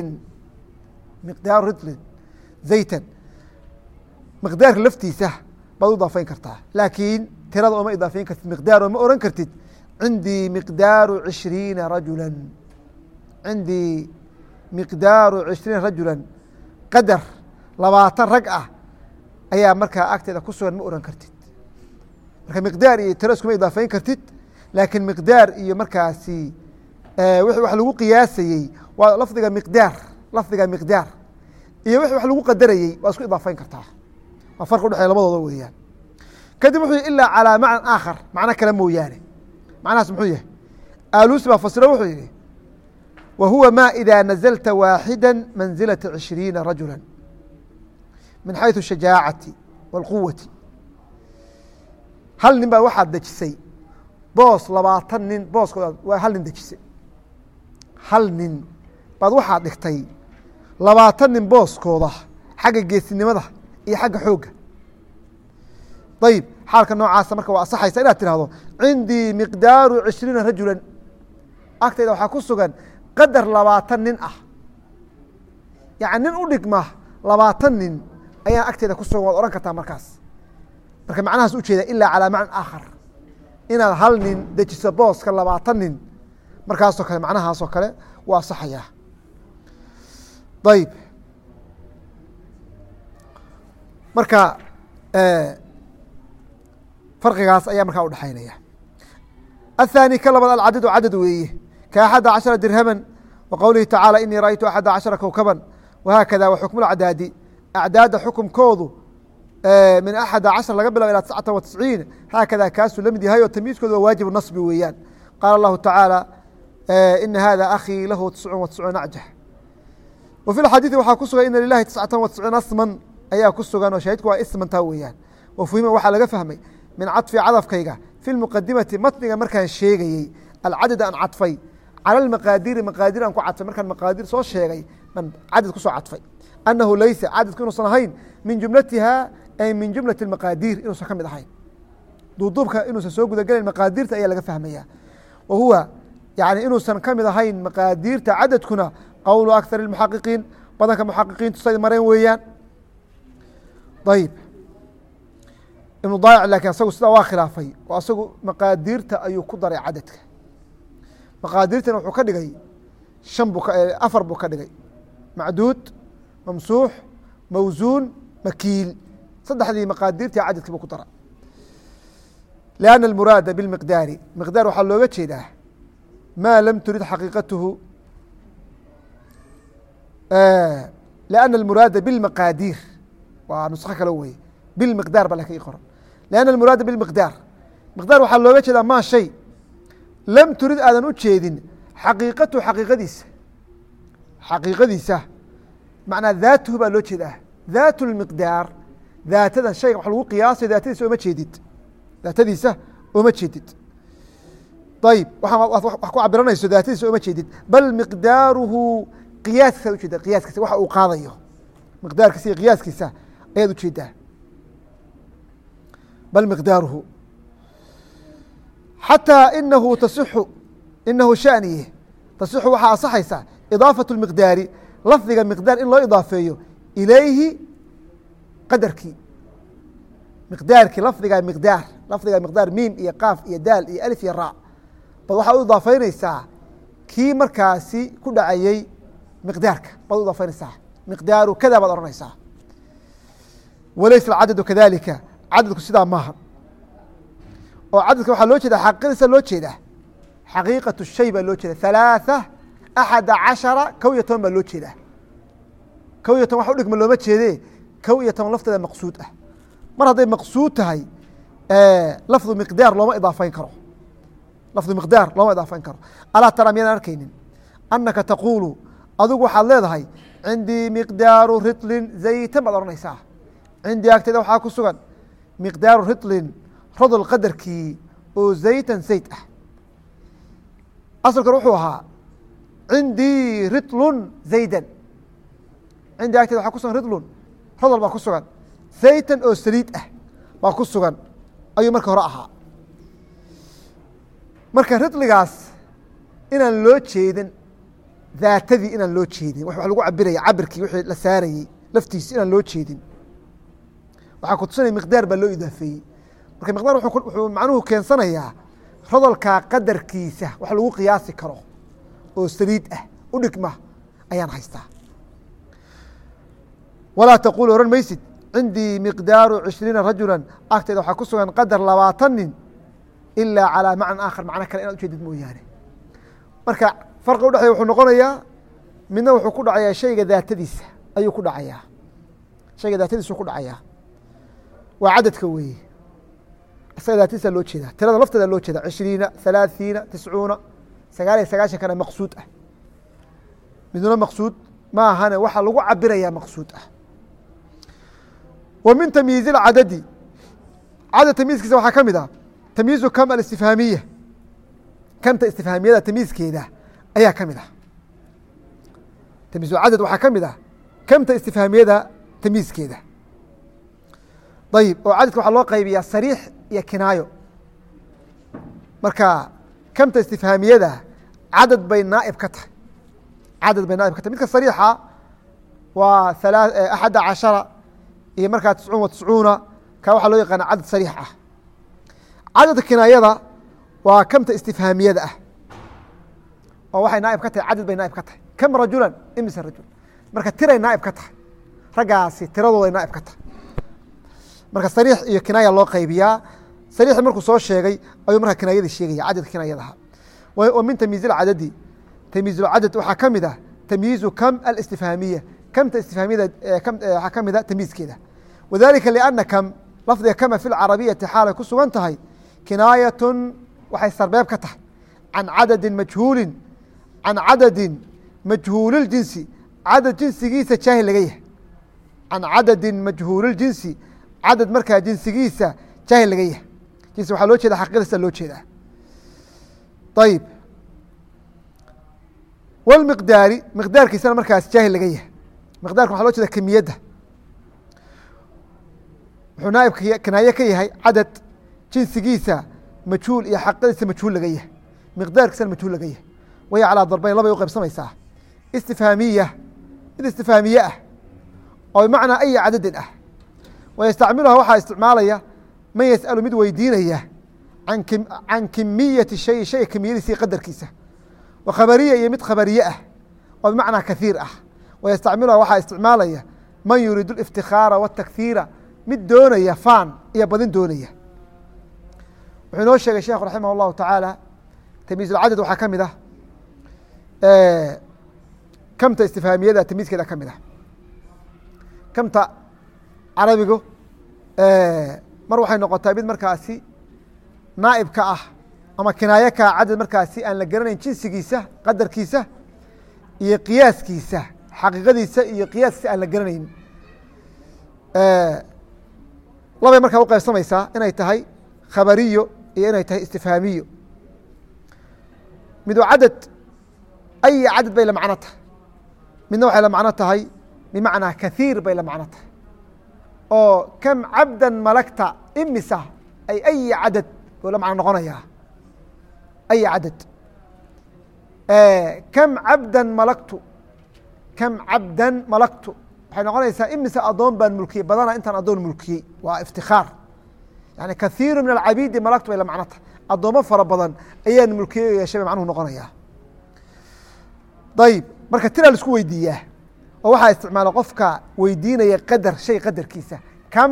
Speaker 1: riطlin zaytan miqdaarka laftiisa baad u idaafayn kartaa laakiin tirada ooma idaafayn kartid miqdaar ooma oran kartid cindii miqdaaru 20 rajula cindii miqdaaru 20 rajula qadar 20 rag ah ayaa markaa agteeda ku sugan ma oran kartid marka miqdaar iyo tiro iskuma idaafayn kartid laakiin miqdaar iyo markaasi wax lagu qiyaasayey waa lafdiga miqdaar iyo wix wax lagu qadarayey waa isku idaafayn kartaa waa farq udhexeya labadooda weeyaan kadib wuxuu yihi ilaa calىa macna aakhar macno kale mooyaane macnahaas muxuu yahay alusi baa fasiro wuxuu yihi wa huwa ma ida nazlta waaxida manzilaةa 20 rajula min xayثu shajaacati wاlquwati hal nin baa waxaad dejisay boos 20 nin booskooda waa hal nin dejisay hal nin baad waxaad dhigtay 20 nin booskooda xagga geesinimada iyo xagga xoogga ayib xaalka noocaasa marka waa asaxaysa inaad tirahdo cindii miqdaaru 20 rajula agtayda waxaa ku sugan qadar 20 nin ah yani nin u dhigma 20 nin ayaa agteeda ku sugan waad ohan kartaa markaas marka macnahaas ujeeda ilaa calىa macna aakhar inaad hal nin dejiso booska 20 nin markaasoo kale macnahaasoo kale waa asaxayaa ayib marka farqigaas ayaa markaa udhexaynaya الثاني ka labaad alcadadu cadad weeye ka 11 dirhama وqowlihi tacaalى inii raأytu 11 kowkaba وhaakada وxukم اcdaadi acdaada xukumkoodu min 11 laga bilabo ilى 99 haakada kaasuu la mid yahay oo tamyiizkoodu waa waajib naصbi weeyaan qaala الlahu tacaalى ina hada akhii lahu 99 acjax w fi xadiiثi waxaa ku sugan ina lilahi 99 asman ayaa ku sugan oo shaahidku waa ismantaa weeyaan wafhima waxaa laga fahmay min caطfi cadafkayga fi اmuqadimati matniga markaan sheegayey alcadad aan cadfay calى اmaqaadiri maqaadir aan ku cadfay markaan maqaadir soo sheegay man cadad kusoo cadfay anahu laysa cadadku inuusan ahayn min jumlatiha ay min jumlaة اmaqaadir inuusan ka mid ahayn duuduubka inuusan soo gudagelayn maqaadirta ayaa laga fahmaya wa huwa yani inuusan ka mid ahayn maqaadirta cadadkuna qowlu akar اmuxaqiqiin badanka muxaqiqiintu say mareen weeyaan ayib ibnu daayic laakiin asagu sidaa waa khilaafay oo asagu maqaadirta ayuu ku daray cadadka maqaadirtana wuxuu ka dhigay afar buu ka dhigay macduud mamsuux mawsuun makiil saddexdii maqaadirtii cadadkii buu ku dara lianna almuraada bilmiqdaari miqdaar waxaa looga jeedaa maa lam turid xaqiiqatuhu lianna almuraada bilmaqaadiir waa nusqo kale weye bilmiqdaar ba laka qoran lianna almuraada bilmiqdaar miqdaar waxaa looga jeedaa maa shay lam turid aadan u jeedin xaqiiqatuhu xaqiiqadiisa macnaa daatuhu baa loo jeedaa daat lmiqdaar daatada shayga wax lagu qiyaasay daatadiisa ooma jeedid daatadiisa ooma jeedid ayib wax ku cabiranayso daatadiisa ooma jeedid bal miqdaaruhu qiyaaskiisa ujeeda qiyaaskiisa waxa uu qaadayo miqdaarkiisa iyo qiyaaskiisa ayaad ujeedaa bal miqdaaruhu xatىa inahu tasixu inahu shaniye tasixu waxaa asaxaysa idaafaة اmiqdaari lafdiga miqdaar in loo idaafeeyo ilayhi qadarkii miqdaarkii lafdiga miqdaar miim iyo qaaf iyo daal iyo alif iyo raa bad waxaa u idaafaynaysaa kii markaasi ku dhacayey miqdaarka baad u idaafaynaysaa miqdaaru kada baad odhanaysaa walaysa alcadadu kadalika cadadku sidaa maaha oo cadadka waxaa loo jeeda xaqiiqadiisa loo jeedaa xaqiiqatu shay baa loo jeeda ثalaaثa axada caشhara 11 baa loo jeedaa 11 wax u dhigma looma jeedee 11 lafteeda maqsuud ah mar hadday maqsuud tahay lafdu miqdaar looma idaafayn karo alaa tara miyaadan arkaynin anaka taquulu adigu waxaad leedahay cindii miqdaaru riطlin zaytan baad odhanaysaa cindii agteeda waxaa ku sugan miqdaaru riطlin rodol qadarkii oo zaytan zayd ah asalkan wuxuu ahaa cindii riطlun zaydan cindii agteeda waxaa ku sugan riطlun rodol baa ku sugan zaytan oo saliid ah baa ku sugan ayuu marka hore ahaa marka riطligaas inaan loo jeedin daatadii inaan loo jeedin wax lagu cabiraya cabirkii wixii la saarayey laftiisi inaan loo jeedin waxaa ku tusinaya miqdaar baa loo idaafeeyey marka miqdaar wuxuu macnuhu keensanayaa rodolkaa qadarkiisa wax lagu qiyaasi karo oo saliid ah u dhigma ayaan haystaa walaa taqul ohan maysid cindii miqdaaru 20 rajula agteeda waxaa ku sugan qadar 20 nin ilaa calىa macnan aakhar macno kale inaad ujeedid mooyaane marka farqi udhexeeya wuxuu noqonayaa midna wuxuu ku dhacayaa shayga daatadiisa ayuu ku dhacayaa shayga daatadiisuu ku dhacayaa waa cadadka weeye isaga daatadiisa loo jeedaa tirada lafteeda loo jeeda 20 30 90 9 kana maqsuud ah midna maqsuud ma ahane waxa lagu cabirayaa maqsuud ah wa min tamyiiz اcadadi cadad tamyiizkiisa waxaa ka mid ah tamyiizu kam alistifhaamiya kamta istifhaamiyada tamyiizkeeda ayaa ka mid ah tamyiizu cadad waxaa ka mid ah kamta istifhaamiyada tamyiizkeeda ayib oo cadadka waxaa loo qaybiyaa sariix iyo kinaayo marka kamta istifhaamiyada cadad bay naaib ka tahay midka sariixa waa 11 iyo markaa 99 ka waxaa loo yaqaana cadad sariix ah cadadka kinaayada waa kamta istifhaamiyada ah oo waxay naaib ka tahay cadad bay naaib ka tahay kam rajulan imise rajul marka tiray naaib ka tahay raggaasi tiradooday naaib ka tahay marka sariix iyo kinaaya loo qaybiyaa sariixi markuu soo sheegay ayuu markaa kinaayada sheegaya cadadka kinaayadaha wa min tamyiiz اcadadi tamyiiz اcadad waxaa ka mid ah tamyiizu kam alistifhaamiya kamta istifhaamiyada waxaa ka mid a tamyiizkeeda wadalika liana kam lafdiga kama fi lcarabiyati xaalay ku sugan tahay kinaayatun waxay sarbeeb ka tahay can cadadin majhuulin can cadadin majhuuliljinsi cadad jinsigiisa jaahil laga yahay can cadadin majhuuliljinsi cadad markaa jinsigiisa jaahil laga yahay jinsi waxaa loo jeeda xaqiiqadiisa loo jeedaa ayib wlmiqdaari miqdaarkiisana markaas jaahil laga yahay miqdaarka waxaa loo jeeda kamiyadda wuxuu naaib kinaaye ka yahay cadad jinsigiisa majhuul iyo xaqiiqadiisa majhuul laga yahay miqdaarkiisana majhuul laga yahay waya calaa darbayn labay u qaybsamaysaa istifhaamiya mid istifhaamiye ah oo bimacnaa aya cadadin ah wayastacmiluha waxaa isticmaalaya man yas'alu mid weydiinaya can kimiyati shay shayga kimiyadiisa qadarkiisa wa khabariya iyo mid khabariye ah oo bimacnaa kahiir ah wayastacmiluha waxaa isticmaalaya man yuriidu اlاftikhaara wاtakhiira mid doonaya faan iyo badin doonaya wuxuu inoo sheegay sheekhu raximah اllahu tacaala tamyiiz اlcadad waxaa ka mid ah kamta istifhaamiyada tamyiizkeeda ka mid ah kamta carabigu mar waxay noqotaa mid markaasi naaib ka ah ama kinaaye kaa cadad markaasi aan la garanayn jinsigiisa qadarkiisa iyo qiyaaskiisa xaqiiqadiisa iyo qiyaaskiisa aan la garanayn labay markaa u qaybsamaysaa inay tahay khabariyo iyo inay tahay istifhaamiyo mid waa cadad ay cadad bay la macno tahay midna waxay la macno tahay bimacnaa kahiir bay la macno tahay oo kam cabda malagta imisa ay cadad buu la macno noqonayaa ay cadad kam cabdan malagtu waxay noqonaysaa imise adoon baan mulkiyey badana intaan adoon mulkiyey waa iftikaar yani kahiiru min alcabiidi malagtu bay la macno tahay addoomo fara badan ayaan mulkiye yeeshay bay macnuhu noqonaya ayib marka tiraa la isku weydiiyaa oo waxaa isticmaala qofka weydiinaya qadar shay qadarkiisa kam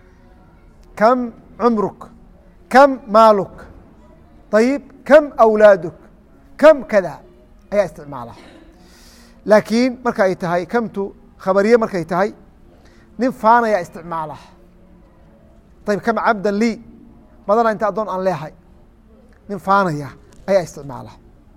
Speaker 1: cumruk kam maaluk ayib kam awlaaduk kam kada ayaa isticmaala laakiin marka ay tahay kamtu khabariye markay tahay nin faanaya isticmaala ayib kam cabdan lii badana inta addoon aan leehay nin faanaya ayaa isticmaala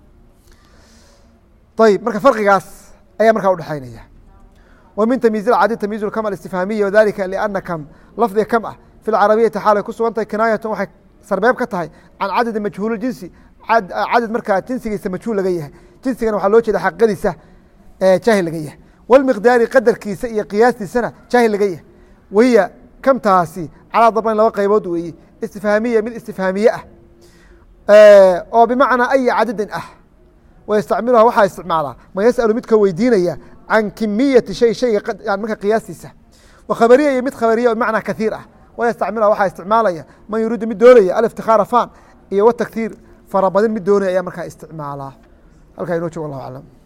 Speaker 1: ayib marka farqigaas ayaa markaa udhexaynaya wa min tamyiiz اcadid tamyiiz km اstifhaamiya wdalika lأna kam lafdiga kam ah fi اcarabiyati xaal ay ku sugan tahay kinaayatan waxay sarbeeb ka tahay can cadadi majhuul jinsi cadad markaa jinsigiisa majhuul laga yahay jinsigana waxaa loo jeeda xaqiiqadiisa jaahil laga yahay wاlmiqdaari qadarkiisa iyo qiyaastiisana jaahil laga yahay wahiya kamtaasi calaa dabnayn laba qaybood weeye istifhaamiya mid istifhaamiye ah oo bimacnaa ay cadadin ah wayastacmiluha waxaa isticmaalaa man yasأalu midka weydiinaya can kimiyati shay shayga marka qiyaastiisa wa khabariya iyo mid khabariya o bimacnaa kahiir ah wayastacmiluha waxaa isticmaalaya man yuriidu mid doonaya alاftikhaara fan iyo wtakhiir farabadin mid doonaya ayaa markaa isticmaalaa halkaa inoo joogo wallah aclam